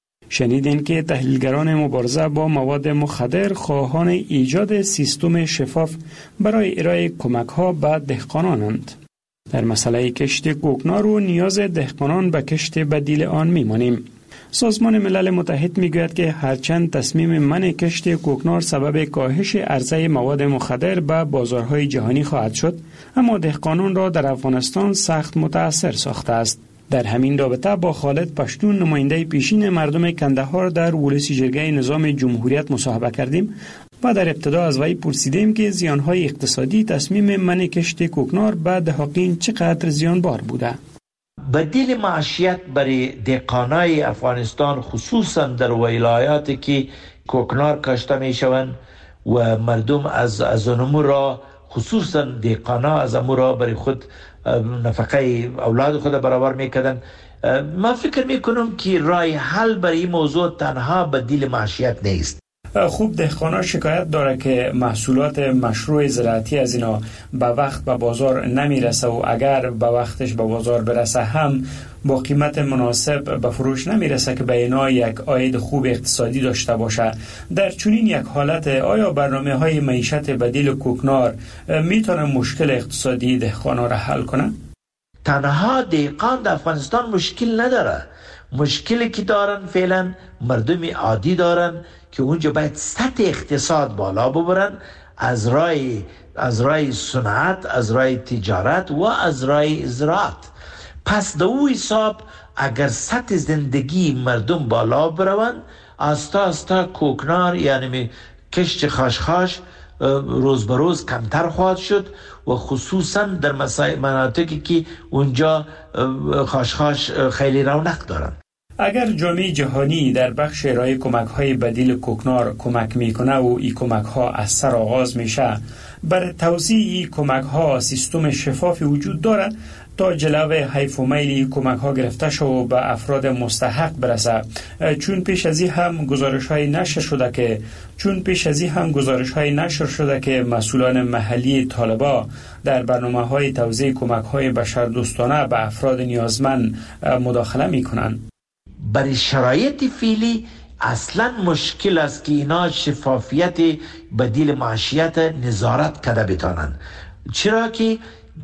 شنیدین که تحلیلگران مبارزه با مواد مخدر خواهان ایجاد سیستم شفاف برای ارائه کمک‌ها به دهقانانند. در مسئله کشت کوکنار و نیاز دهقانان به کشت بدیل آن می‌مانیم. سازمان ملل متحد میگوید که هرچند تصمیم منع کشت کوکنار سبب کاهش عرضه مواد مخدر به بازارهای جهانی خواهد شد، اما دهقانان را در افغانستان سخت متاثر ساخته است. در همین رابطه با خالد پشتون، نماینده پیشین مردم کندهار در ولسی جرگه نظام جمهوریت مصاحبه کردیم و در ابتدا از وی پرسیدیم که زیانهای اقتصادی تصمیم منع کشت کوکنار به دهقان چقدر زیانبار بوده. بدیل معیشت برای دهقانای افغانستان خصوصا در ولایاتی که کوکنار کاشته می شوند و مردم از از امور را خصوصا دهقانا از امور را برای خود نفقه اولاد خود برابر میکردن. من فکر میکنم که راه حل برای این موضوع تنها بدیل معیشت نیست. خوب دهقانا شکایت داره که محصولات مشروع زراعتی از اینا به وقت به بازار نمیرسه و اگر به وقتش به بازار برسه هم با قیمت مناسب به فروش نمیرسه که به اینا یک عاید خوب اقتصادی داشته باشه. در چنین یک حالت آیا برنامه های معیشت بدیل کوکنار میتونه مشکل اقتصادی دهقانا را حل کنه؟ تنها دهقان در افغانستان مشکل نداره. مشکلی که دارن فعلا مردم عادی دارن که اونجا باید سطح اقتصاد بالا ببرن از راه از راه صنعت، از راه تجارت و از راه زراعت. پس در او حساب اگر سطح زندگی مردم بالا بروند، آستا آستا کوکنار یعنی کشت خاشخاش روز به روز کمتر خواهد شد و خصوصا در مناطقی که اونجا خاشخاش خیلی رونق دارن. اگر جامعه جهانی در بخش ارائه کمک‌های بدیل کوکنار کمک میکنه و این کمک‌ها از سر آغاز میشه، بر توزیع این کمک‌ها سیستم شفافی وجود داره تا جلوه حیف و میل کمک‌ها گرفته شد و به افراد مستحق برسه. چون پیش از این هم گزارش‌های نشر شده که چون پیش از این هم گزارش‌های نشر شده که مسئولان محلی طالبا در برنامه‌های توزیع کمک‌های بشردوستانه به افراد نیازمند مداخله میکنند. برای شرایط فعلی اصلا مشکل است که اینا شفافیت بدیل معیشت نظارت کرده بتانند، چرا که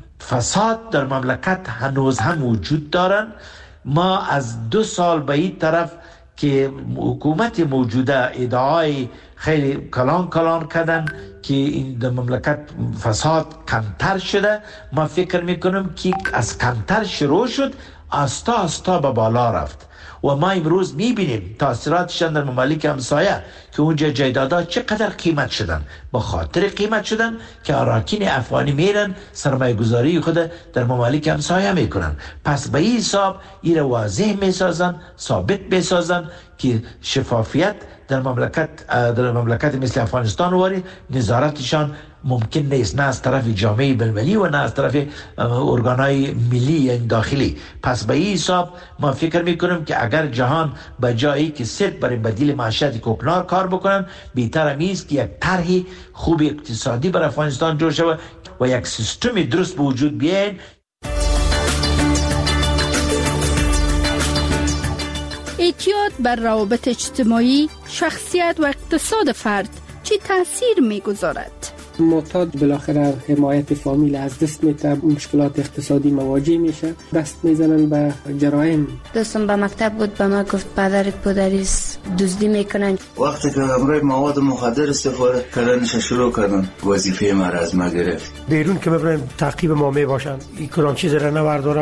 فساد در مملکت هنوز هم وجود دارن. ما از دو سال به این طرف که حکومت موجوده ادعای خیلی کلان کلان کردن که این در مملکت فساد کمتر شده، ما فکر میکنم که از کمتر شروع شد آستا آستا به بالا رفت و ما امروز میبینیم تاثیراتشان در ممالک همسایه که اونجا جایدادها چقدر قیمت شدن. با خاطر قیمت شدن که اراکین افغانی میرن سرمایه گذاری خود در ممالک همسایه میکنن. پس به این حساب این واضح میسازن، ثابت میسازن که شفافیت در مملکت در مملکت مثل افغانستان واری نظارتشان ممکن نیست، نه از طرف جامعه بین‌المللی و نه از طرف ارگانهای ملی یا داخلی. پس به این حساب ما فکر میکنم که اگر جهان به جایی که صرف برای بدیل معیشت کوکنار کار بکنن، بهتر است که یک طرح خوب اقتصادی برای افغانستان جور شود و یک سیستم درست به وجود بیاین. اعتیاد بر روابط اجتماعی، شخصیت و اقتصاد فرد چه تاثیر میگذارد؟ معتاد بالاخره حمایت فامیل از دست میده، مشکلات اقتصادی مواجه میشه، دست میزنن به جرایم. دوستم به مکتب بود، به ما گفت پدرت پدریست دزدی میکنن. وقتی که همراه مواد مخدر استفاده کردنش شروع کردن، وظیفه ما را از ما گرفت. بیرون که ببرن تعقیب ما میباشن، این کلان چیز را نوردارم.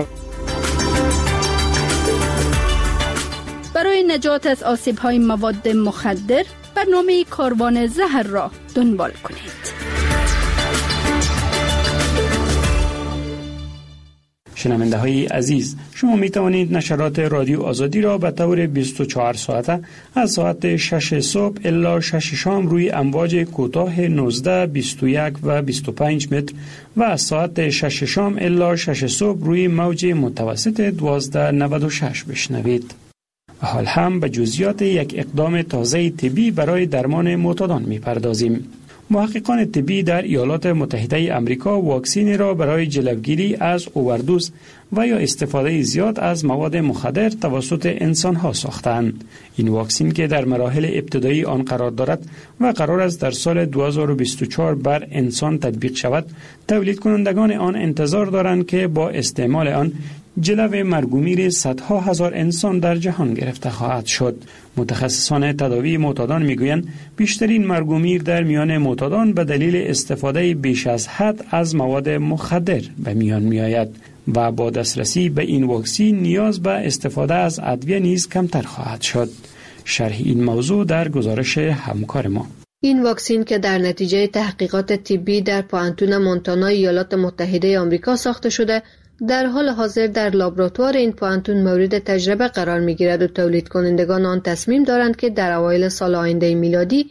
برای نجات از آسیب‌های مواد مخدر برنامه کاروان زهر را دنبال کنید. شنونده های عزیز، شما می توانید نشرات رادیو آزادی را به طور بیست و چهار ساعته از ساعت شش صبح الی شش شام روی امواج کوتاه نوزده، بیست و یک و بیست و پنج متر و از ساعت شش شام الی شش صبح روی موج متوسط دوازده نود و شش بشنوید. حال هم به جزئیات یک اقدام تازه طبی برای درمان معتادان می پردازیم. محققان طبی در ایالات متحده آمریکا واکسینی را برای جلوگیری از اووردوز و یا استفاده زیاد از مواد مخدر توسط انسان‌ها ساختند. این واکسین که در مراحل ابتدایی آن قرار دارد و قرار است در سال دو هزار و بیست و چهار بر انسان تطبیق شود، تولید کنندگان آن انتظار دارند که با استعمال آن جلو مرگ و میر صدها هزار انسان در جهان گرفته خواهد شد. متخصصان تداوی معتادان میگویند بیشترین مرگ و میر در میان معتادان به دلیل استفاده بیش از حد از مواد مخدر به میان میآید و با دسترسی به این واکسین نیاز به استفاده از ادویه نیز کمتر خواهد شد. شرح این موضوع در گزارش همکار ما. این واکسین که در نتیجه تحقیقات طبی در پوانتون مونتانا ایالات متحده آمریکا ساخته شده، در حال حاضر در لابراتوار این پوانتون مورد تجربه قرار می گیرد و تولید کنندگان آن تصمیم دارند که در اوایل سال آینده میلادی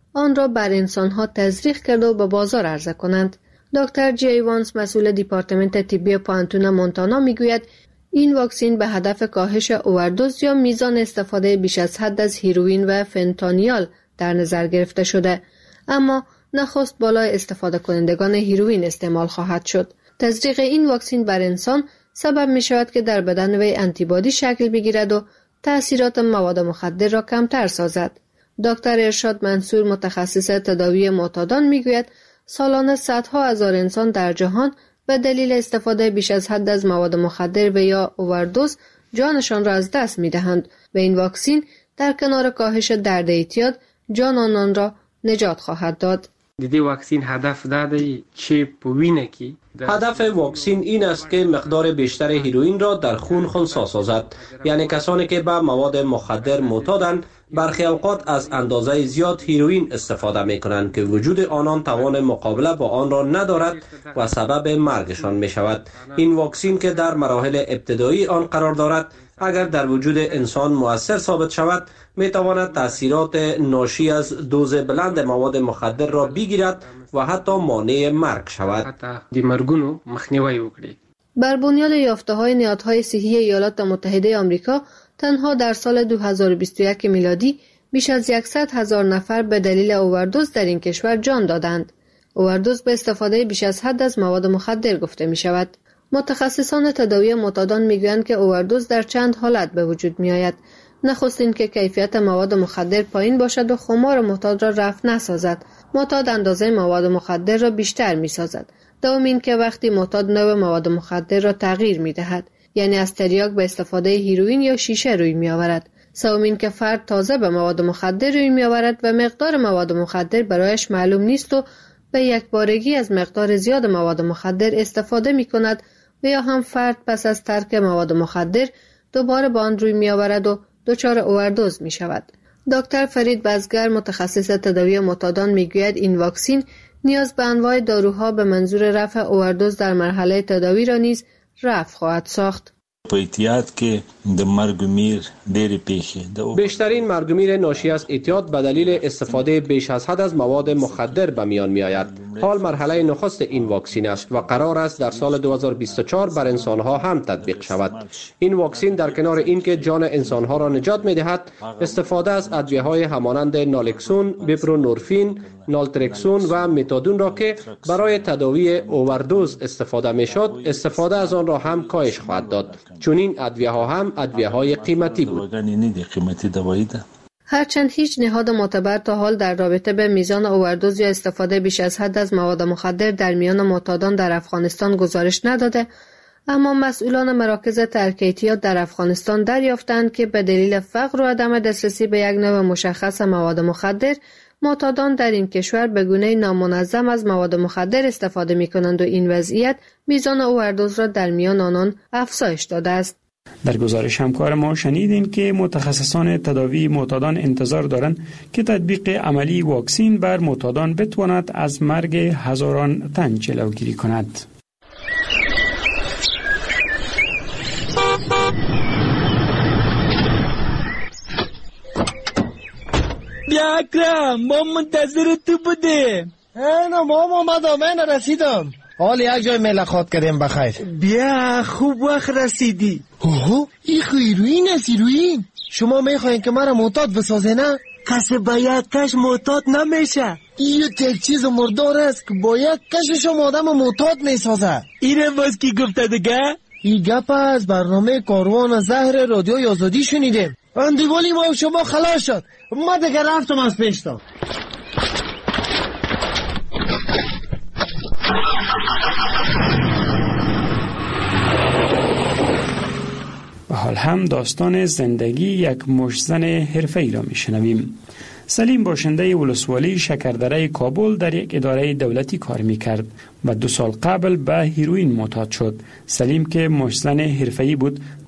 آن را بر انسانها تزریق کرده و به بازار عرضه کنند. دکتر جی ایوانز مسئول دیپارتمنت طبی پانتون مونتانا میگوید این واکسن به هدف کاهش اووردوز یا میزان استفاده بیش از حد از هیروئین و فنتانیال در نظر گرفته شده، اما نخست بالای استفاده کنندگان هیروئین استعمال خواهد شد. تزریق این واکسن بر انسان سبب می شود که در بدن وی آنتیبادی شکل بگیرد و تأثیرات مواد مخدر را کمتر سازد. دکتر ارشاد منصور متخصص تداوی معتادان میگوید سالانه صدها هزار انسان در جهان به دلیل استفاده بیش از حد از مواد مخدر و یا اووردوز جانشان را از دست می‌دهند و این واکسن در کنار کاهش درد اعتیاد جان آنان را نجات خواهد داد. دیدی واکسن هدف داده چی پوینه کی؟ هدف واکسن این است که مقدار بیشتر هیروئین را در خون خنثی سازد، یعنی کسانی که به مواد مخدر معتادند برخی اوقات از اندازه زیاد هیروئین استفاده می کنند که وجود آنان توان مقابله با آن را ندارد و سبب مرگشان می شود. این واکسن که در مراحل ابتدایی آن قرار دارد اگر در وجود انسان مؤثر ثابت شود می تواند تاثیرات ناشی از دوز بلند مواد مخدر را بگیرد و حتی مانع مرگ شود. حتی مرگونو مخنیوی وکړي. بر بنیاد یافته‌های نهادهای صحی ایالات متحده آمریکا تنها در سال دو هزار و بیست و یک میلادی بیش از صد هزار نفر به دلیل اووردوز در این کشور جان دادند. اووردوز به استفاده بیش از حد از مواد مخدر گفته می شود. متخصصان تداوی معتادان میگویند که اووردوز در چند حالت به وجود می آید. نخست این که کیفیت مواد مخدر پایین باشد و خمار معتاد را رفع نسازد. معتاد اندازه مواد مخدر را بیشتر می سازد. دوم این که وقتی معتاد نوع مواد مخدر را تغییر می دهد، یعنی از تریاک به استفاده هیروئین یا شیشه روی می آورد. سوم این که فرد تازه به مواد مخدر روی می آورد و مقدار مواد مخدر برایش معلوم نیست و به یک بارگی از مقدار زیاد مواد مخدر استفاده می کند و یا هم فرد پس از ترک مواد مخدر دوباره با آن روی می آورد و دچار اووردوز می شود. دکتر فرید بزگر متخصص تداوی معتادان می گوید این واکسن نیاز به انواع داروها به منظور رفع اووردوز در مرحله تداوی را نیز رفع خواهد ساخت. په احتیاط کې د مرګ میر ډېرې پیښې د بیشترین مرگ میر ناشی از اعتیاد به دلیل استفاده بیش از حد از مواد مخدر به میان می آید. حال مرحله نخست این واکسن است و قرار است در سال دو هزار و بیست و چهار بر انسانها هم تطبیق شود. این واکسن در کنار اینکه جان انسانها را نجات می دهد، استفاده از ادویه های همانند نالکسون، بپرونورفین، نالترکسون و متادون را که برای تداوی اووردوز استفاده می شد، استفاده از آن را هم کاهش خواهد داد. چون این ادویه ها هم ادویه های قیمتی بود. هرچند هیچ نهاد معتبر تا حال در رابطه به میزان اووردوز یا استفاده بیش از حد از مواد مخدر در میان معتادان در افغانستان گزارش نداده، اما مسئولان مراکز ترک اعتیاد در افغانستان دریافتند که به دلیل فقر و عدم دسترسی به یک نوع مشخص مواد مخدر، معتادان در این کشور به گونه نامنظم از مواد مخدر استفاده می کنند و این وضعیت میزان اووردوز را در میان آنان افزایش داده است. در گزارش همکار ما شنیدیم که متخصصان تداوی معتادان انتظار دارند که تطبیق عملی واکسن بر معتادان بتواند از مرگ هزاران تن جلوگیری کند. بیا اکرم، ما منتظر تو بودیم. اینا ما اومدم، من رسیدم. حال یک جای ملاقات کردیم بخیر. بیا خوب وقت رسیدی. اوه این هیروئین است، هیروئین. شما میخواین که مرا معتاد بسازه نه؟ کسی با یک کش معتاد نمیشه. این یک چیز مردار است که با یک کشش آدم معتاد میسازه. اینم باز کی گفته دیگه؟ این گپ از برنامه کاروان زهر رادیوی آزادی شنیدیم. اندیوالی ما و شما خلاص شد. ما دیگه رفتم از پیشتا. و حال هم داستان زندگی یک مشتزن حرفه‌ای را میشنویم. سلیم باشنده ولسوالی شکردره کابل در یک اداره دولتی کار میکرد و دو سال قبل به هیروئین معتاد شد. سلیم که مشتزن حرفه‌ای بود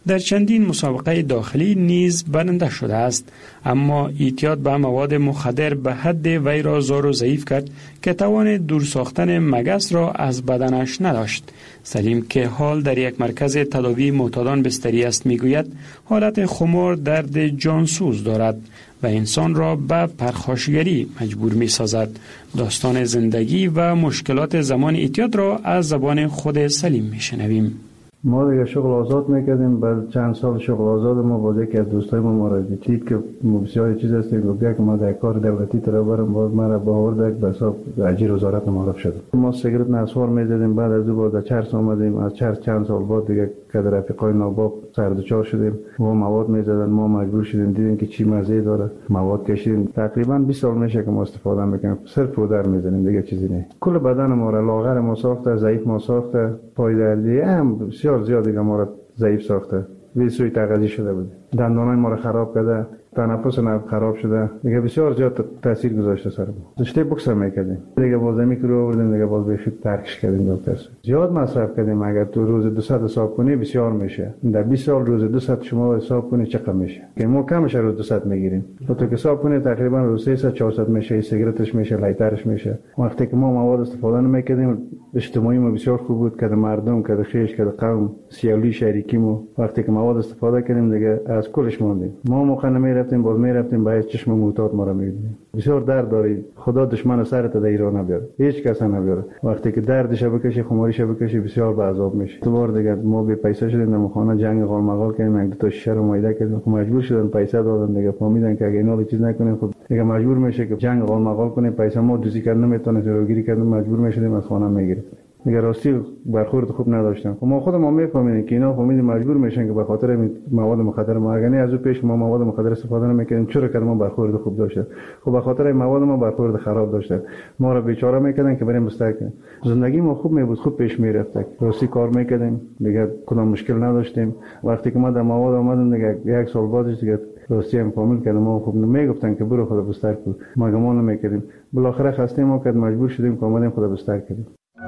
در چندین مسابقه داخلی نیز برنده شده است، اما اعتیاد به مواد مخدر به حد وی را زار و ضعیف کرد که توان دور ساختن مگس را از بدنش نداشت. سلیم که حال در یک مرکز تداوی معتادان بستری است میگوید حالت خمار درد جانسوز دارد و انسان را به پرخاشگری مجبور می سازد. داستان زندگی و مشکلات زمان اعتیاد را از زبان خود سلیم می شنویم. ما دیگه شغل آزاد میکردیم. بعد چند سال شغل آزاد ما با یکی از دوستای ما ما را دید که بسیار چیز هستیم، گفت که ما در کار دولتی تر برم، باز ما را با آورد به حساب اجیر وزارت معرف شد. ما سیگرت نسوار میزدیم، بعد از او بعد چرس آمدیم، از چرس چند سال بعد دیگه که در رفیقای ناباب سردچار شدیم و مواد میزدن، ما مجبور شدیم دیدیم که چی مزه داره، مواد کشیدیم. تقریبا بیست سال میشه که ما استفاده میکنیم، صرف پودر میزنیم دیگه چیزی نه. کل بدن ما را لاغر ما ساخته، ضعیف ما ساخته، پای دردی هم بسیار زیاد دیگه ما را ضعیف ساخته. وی سوی تغذیه شده بود، دندانای ما را خراب کرده، تنفس نرم خراب شده، دیگه بسیار زیاد تاثیر گذاشته سر ما. داشته بوکس میکردیم، دیگه بازمی رو آوردیم، دیگه باز بخیر ترکش کردیم. دکتر زیاد مصرف کردیم. اگر تو روز دویست حساب کنی بسیار میشه. در بیست سال روز دویست شما حساب کنی چقدر میشه؟ که ما کمش روز دویست میگیریم. تو که حساب کنی تقریبا روز سیصد چهارصد میشه، سیگارتش میشه، لایترش میشه. وقتی که ما مواد استفاده نمیکردیم، اجتماعی ما بسیار خوب بود که مردم که خیش که قوم سیالی شریکیمو وقتی که مواد استفاده کردیم دیگه از کلش ماندیم. ما موقع نمیرفتیم، باز میرفتیم باید چشم معتاد ما را میدیدیم. بسیار درد داری. خدا دشمن سرت در ایران نبیاره، هیچ کس نبیاره. وقتی که دردش بکشی، خماریش بکشی، بسیار به عذاب میشه. تو بار دیگه ما به پیسه شدیم، در خانه جنگ قال مقال کردیم، یک دو تا شیشه رو مایده کردیم، مجبور شدن پیسه دادن دیگه. فهمیدن که اگه اینا چیز نکنیم خود دیگه مجبور میشه که جنگ قال مقال کنه، پیسه ما دوزی کردن نمیتونه، جلوگیری کردن مجبور میشدیم از خانه میگیریم. دیگه راستی برخورد خوب نداشتم. ما خود ما میفهمیم که اینا فهمیدیم مجبور میشن که به خاطر مواد مخدر ما، اگه نه از او پیش ما مواد مخدر استفاده نمیکردیم، چرا که ما برخورد خوب داشتیم؟ خب به خاطر مواد ما برخورد خراب داشتیم. ما را بیچاره میکردن که بریم بستر کنیم. زندگی ما خوب میبود، خوب پیش میرفت. راستی کار میکردیم، دیگه کدام مشکل نداشتیم. وقتی که ما در مواد اومدیم دیگه یک سال بعدش دیگه راستی هم کامل کردم. ما خوب میگفتن که برو خدا بستر کن، ما گمان نمیکردیم. بالاخره خسته ما کرد، مجبور شدیم که اومدیم خدا بستر کردیم.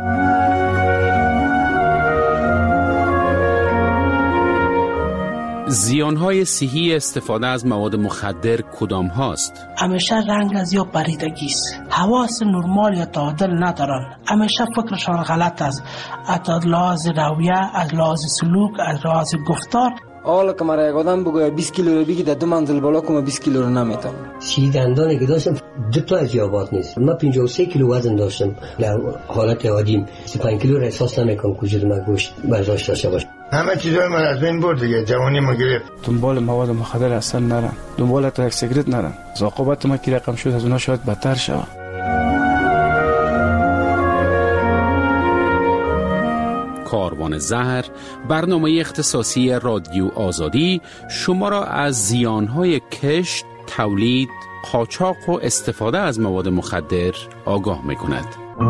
زیانهای صحی استفاده از مواد مخدر کدام هاست؟ همیشه رنگ از یا پریدگی است، حواس نرمال یا تعادل ندارن، همیشه فکرشان غلط است، از لحاظ رویه، از لحاظ سلوک، از لحاظ گفتار. حالا که مرا یک آدم بگوید بیست کیلو رو بگی در دو منزل بالا کنم بیست کیلو رو نمیتونم. سی دندانی که داشتم دو تا از یابات نیست. من پنجاه و سه کیلو وزن داشتم در حالت عادیم. سی و پنج کیلو را احساس نمیکنم وجود من گوشت برداشت داشته باشه. همه چیزای من از بین برد دیگه، جوانی ما گرفت. دنبال مواد مخدر اصلا نرن، دنبال تا یک سیگرت نرن. عاقبت ما که رقم شد از اونها شاید بدتر شود. کاروان زهر، برنامه اختصاصی رادیو آزادی، شما را از زیانهای کشت، تولید، قاچاق و استفاده از مواد مخدر آگاه می‌کند.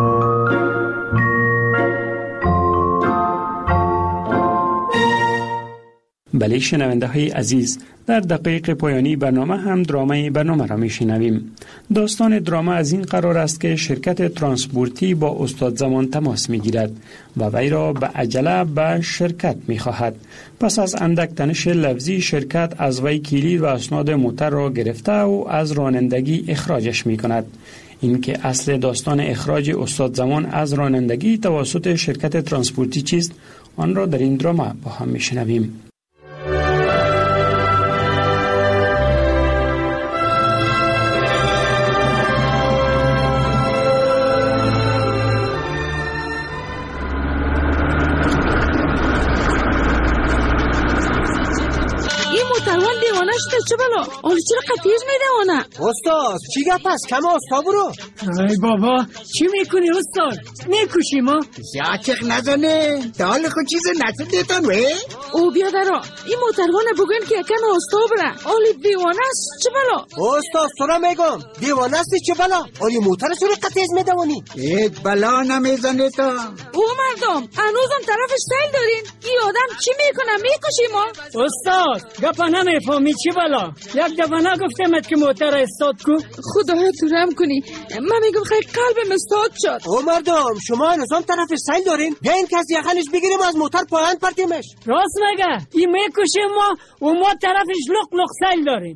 بله شنونده های عزیز، در دقایق پایانی برنامه هم درامه برنامه را می شنویم. داستان درامه از این قرار است که شرکت ترانسپورتی با استاد زمان تماس می گیرد و وی را به عجله به شرکت می خواهد. پس از اندک تنش لفظی شرکت از وی کلید و اسناد موتر را گرفته و از رانندگی اخراجش می کند. این که اصل داستان اخراج استاد زمان از رانندگی توسط شرکت ترانسپورتی چیست، آن را در این درامه با هم می شنویم. چه بلا؟ آلی چرا قطیز میدوانا؟ استاد چی گپ است؟ کم استاد برو. ای بابا چی میکنی استاد؟ میکشی ما؟ یاچق نزنه دال خود چیز نزد دیتان وی؟ او بیادرا این موتروان بگن که کم استاد برا آلی دیوانه است چه بلا؟ استاد سرا میگم دیوانه است چه بلا؟ آلی موتر سوری قطیز میدوانی؟ هیچ بلا نمیزنه تا. او مردم هنوزم طرفش سیل دارین؟ این آدم چی میکنه؟ میکشی ما؟ استاد گپا نمیفهمی چی بلا؟ یک دفعه نگفتمت که موتر استاد کو؟ خدایا تو رحم کنی. من میگم خیلی قلبم استاد شد. او مردم شما هنوزم طرف سیل دارین؟ بیاین که از یخنش بگیریم از موتر پایان پرتیمش. راست مگه؟ این میکشیم ما و ما طرفش لق لق سیل داریم.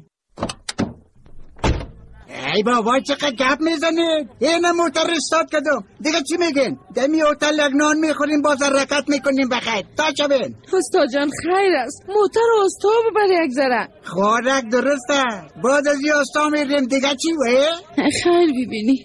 ای بابا چقدر گپ میزنید؟ این موتر استاد کردم. دیگه چی میگین؟ دمی هتل لگنان میخوریم باز رکت میکنیم بخیر تا شبین. استاد جان خیر است. موتر استاد ببر یک ذره. خوارک درسته. بعد از این استاد میریم دیگه چی وه؟ خیر ببینی.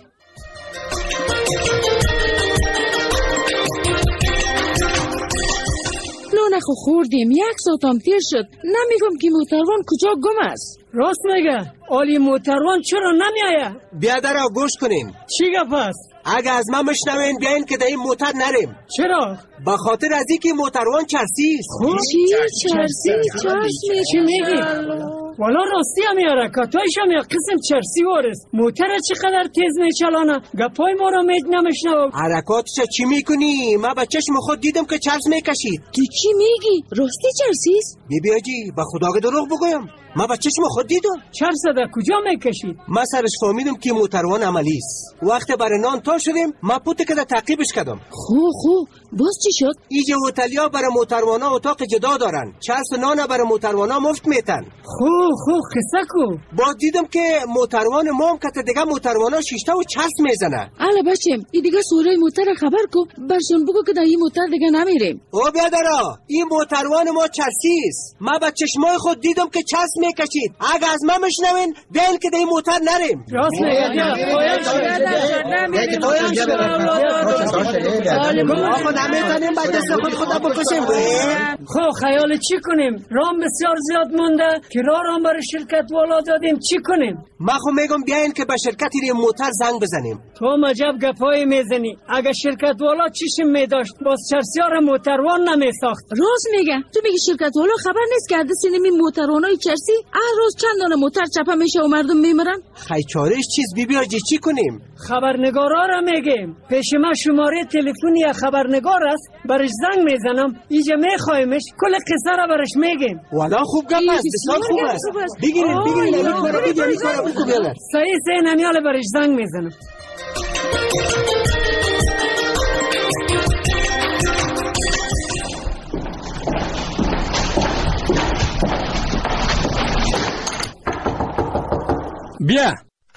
نخو خوردیم یک ساعتم تیر شد. نمیگم که موتروان کجا گم است. راست میگه. آلی موتروان چرا نمیایه؟ بیادر گوش کنین. چی گپ است؟ اگه از من مشنوین بیاین که در این موتر نریم. چرا؟ به خاطر از اینکه موتروان چرسی است. چی چرسی؟ چرسی چی میگی؟ والا راستی هم یا رکاتایش هم یا قسم چرسی وارست. موتر چقدر تیز میچلانه؟ گپای ما را مید نمیشنو. حرکاتش چی میکنی؟ من به چشم خود دیدم که چرس میکشید. تو چی میگی؟ راستی چرسی است؟ بی بی آجی به خدا که دروغ بگویم. من به چشم خود دیدم. چرس در کجا میکشید؟ من سرش فهمیدم که موتروان عملی است. وقت برای نان تا شدیم من پوت که در تعقیبش کردم. خو خو باز چی شد؟ ایجا هتلیا برای موتروانا اتاق جدا دارن. چرس نان برای موتروانا مفت میتن. خو خو قصه کو. با دیدم که موتروان ما که دیگه موتروانا شیشته و چرس میزنه. الا بچم این دیگه سوره موتر خبر کو. برشون بگو که در این موتر دیگه نمیریم. او بیادرا این موتروان ما چرسی است. من با چشمای خود دیدم که چرس میکشید. اگه از من مشنوین بیاین که در این موتر نریم. راست میگه. خود نمیتونیم با دست خود خدا بکشیم. خب خیال چی کنیم؟ رام بسیار زیاد مونده که راه رام برای شرکت والا دادیم چی کنیم؟ من خب میگم بیاین که به شرکت این موتر زنگ بزنیم. تو مجب گپایی میزنی. اگه شرکت والا چیشم میداشت باز چرسیار موتروان نمیساخت. راست میگه. تو میگی شرکت والا خبر نیست که عدد سینمی موتروانای چرسی هر روز چند دانه موتر چپه میشه و مردم میمرن؟ خی چارش چیز بی بی آجی چی کنیم؟ خبرنگارا را میگیم. پیش ما شماره تلفنی خبرنگار است. برش زنگ میزنم. اینجا میخوایمش کل قصه را برش میگیم. والا خوب گپ است. بسیار خوب است. بگیرید بگیرید یعنی کارا بگیرید یعنی کارا بگیرید. صحیح صحیح نمیاله برش زنگ میزنم. بیا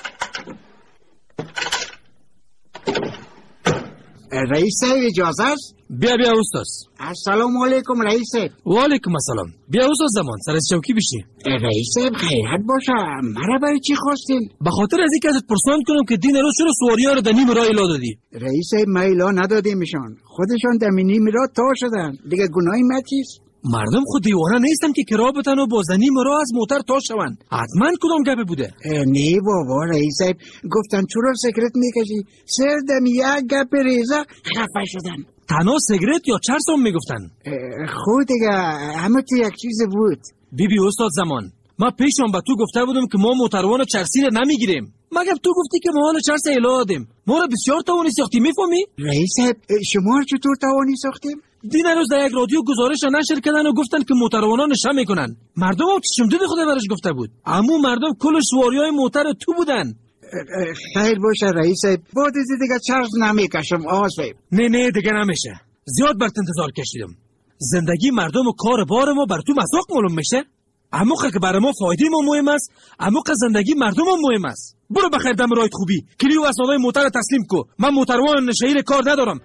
رئیس صاحب اجازه است؟ بیا بیا استاد. السلام علیکم رئیس صاحب. و علیکم السلام. بیا استاد زمان سر از چوکی بشی. رئیس صاحب خیرت باشه. مرا برای چی خواستین؟ به خاطر از اینکه ازت پرسان کنم که دین روز چرا سواریا رو در نیم راه الا دادی. رئیس صاحب ما الا ندادیمشان. خودشان در نیم راه تا شدن. دیگه گناهی من چیست؟ مردم خود دیوانه نیستم که کرا بتن و با زنی مرا از موتر تا شون. حتما کدام گپه بوده؟ نه بابا رئیس صاحب گفتن چرا سیگرت میکشی؟ سر دم یک گپ ریزه خفه شدن. تنها سیگرت یا چرس هم میگفتن؟ خود دیگه همه تو یک چیز بود. بی بی استاد زمان ما پیشم به تو گفته بودم که ما موتروان چرسی رو نمیگیریم. مگر تو گفتی که ما حال چرس الادیم. ما رو بسیار تاوانی ساختی میفهمی؟ رئیس صاحب شما چطور تاوانی ساختیم؟ دین روز در یک رادیو گزارش نشر کردن و گفتن که موتروانا نشه میکنن. مردم هم چشم دید خود برش گفته بود. اما مردم کل سواریای موتر تو بودن. خیر باشه رئیس صاحب. بعد از دیگه چرس نمیکشم آقا صاحب. نه نه دیگه نمیشه. زیاد برات انتظار کشیدم. زندگی مردم و کار بار ما بر تو مذاق معلوم میشه. اما که برای ما فایده ما مهم است، اما که زندگی مردم هم مهم است. برو بخیر دم رایت خوبی. کلی و اسنادای موتر تسلیم کو. من موتروان شهیر کار ندارم.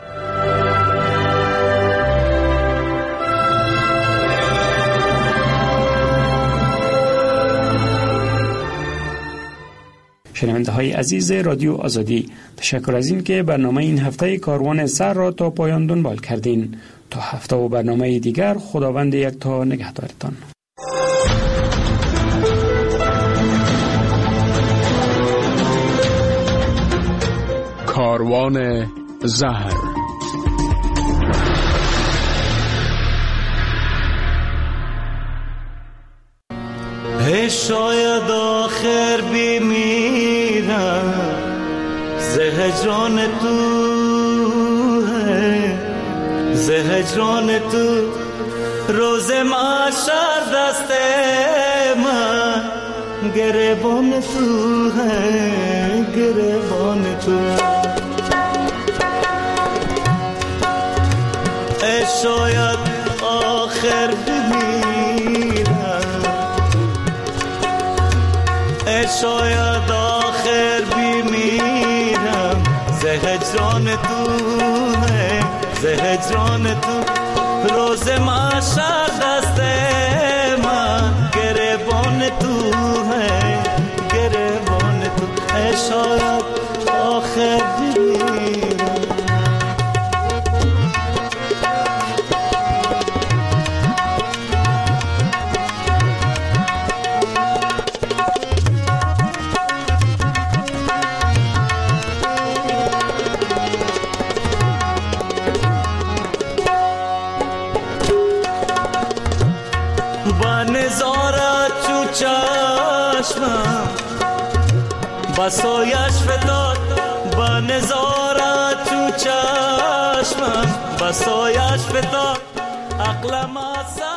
شنونده های عزیز رادیو آزادی، تشکر از این که برنامه این هفته کاروان زهر را تا پایان دنبال کردین. تا هفته و برنامه دیگر خداوند یک تا نگهدارتان. کاروان زهر. شاید آخر بمیرم زهجان تو ہے زهجان تو روز محشر دسته گریبان تو ہے گریبان تو ای شاید آخر بمیرم ای شاید آخر بمیرم ز هجران تو ہے ز هجران تو روز محشر دست من گریبان تو ہے گریبان تو ای شاید آخر بمیرم بسایش فتاد با نظارت تو چشمم بسایش فتاد عقلم از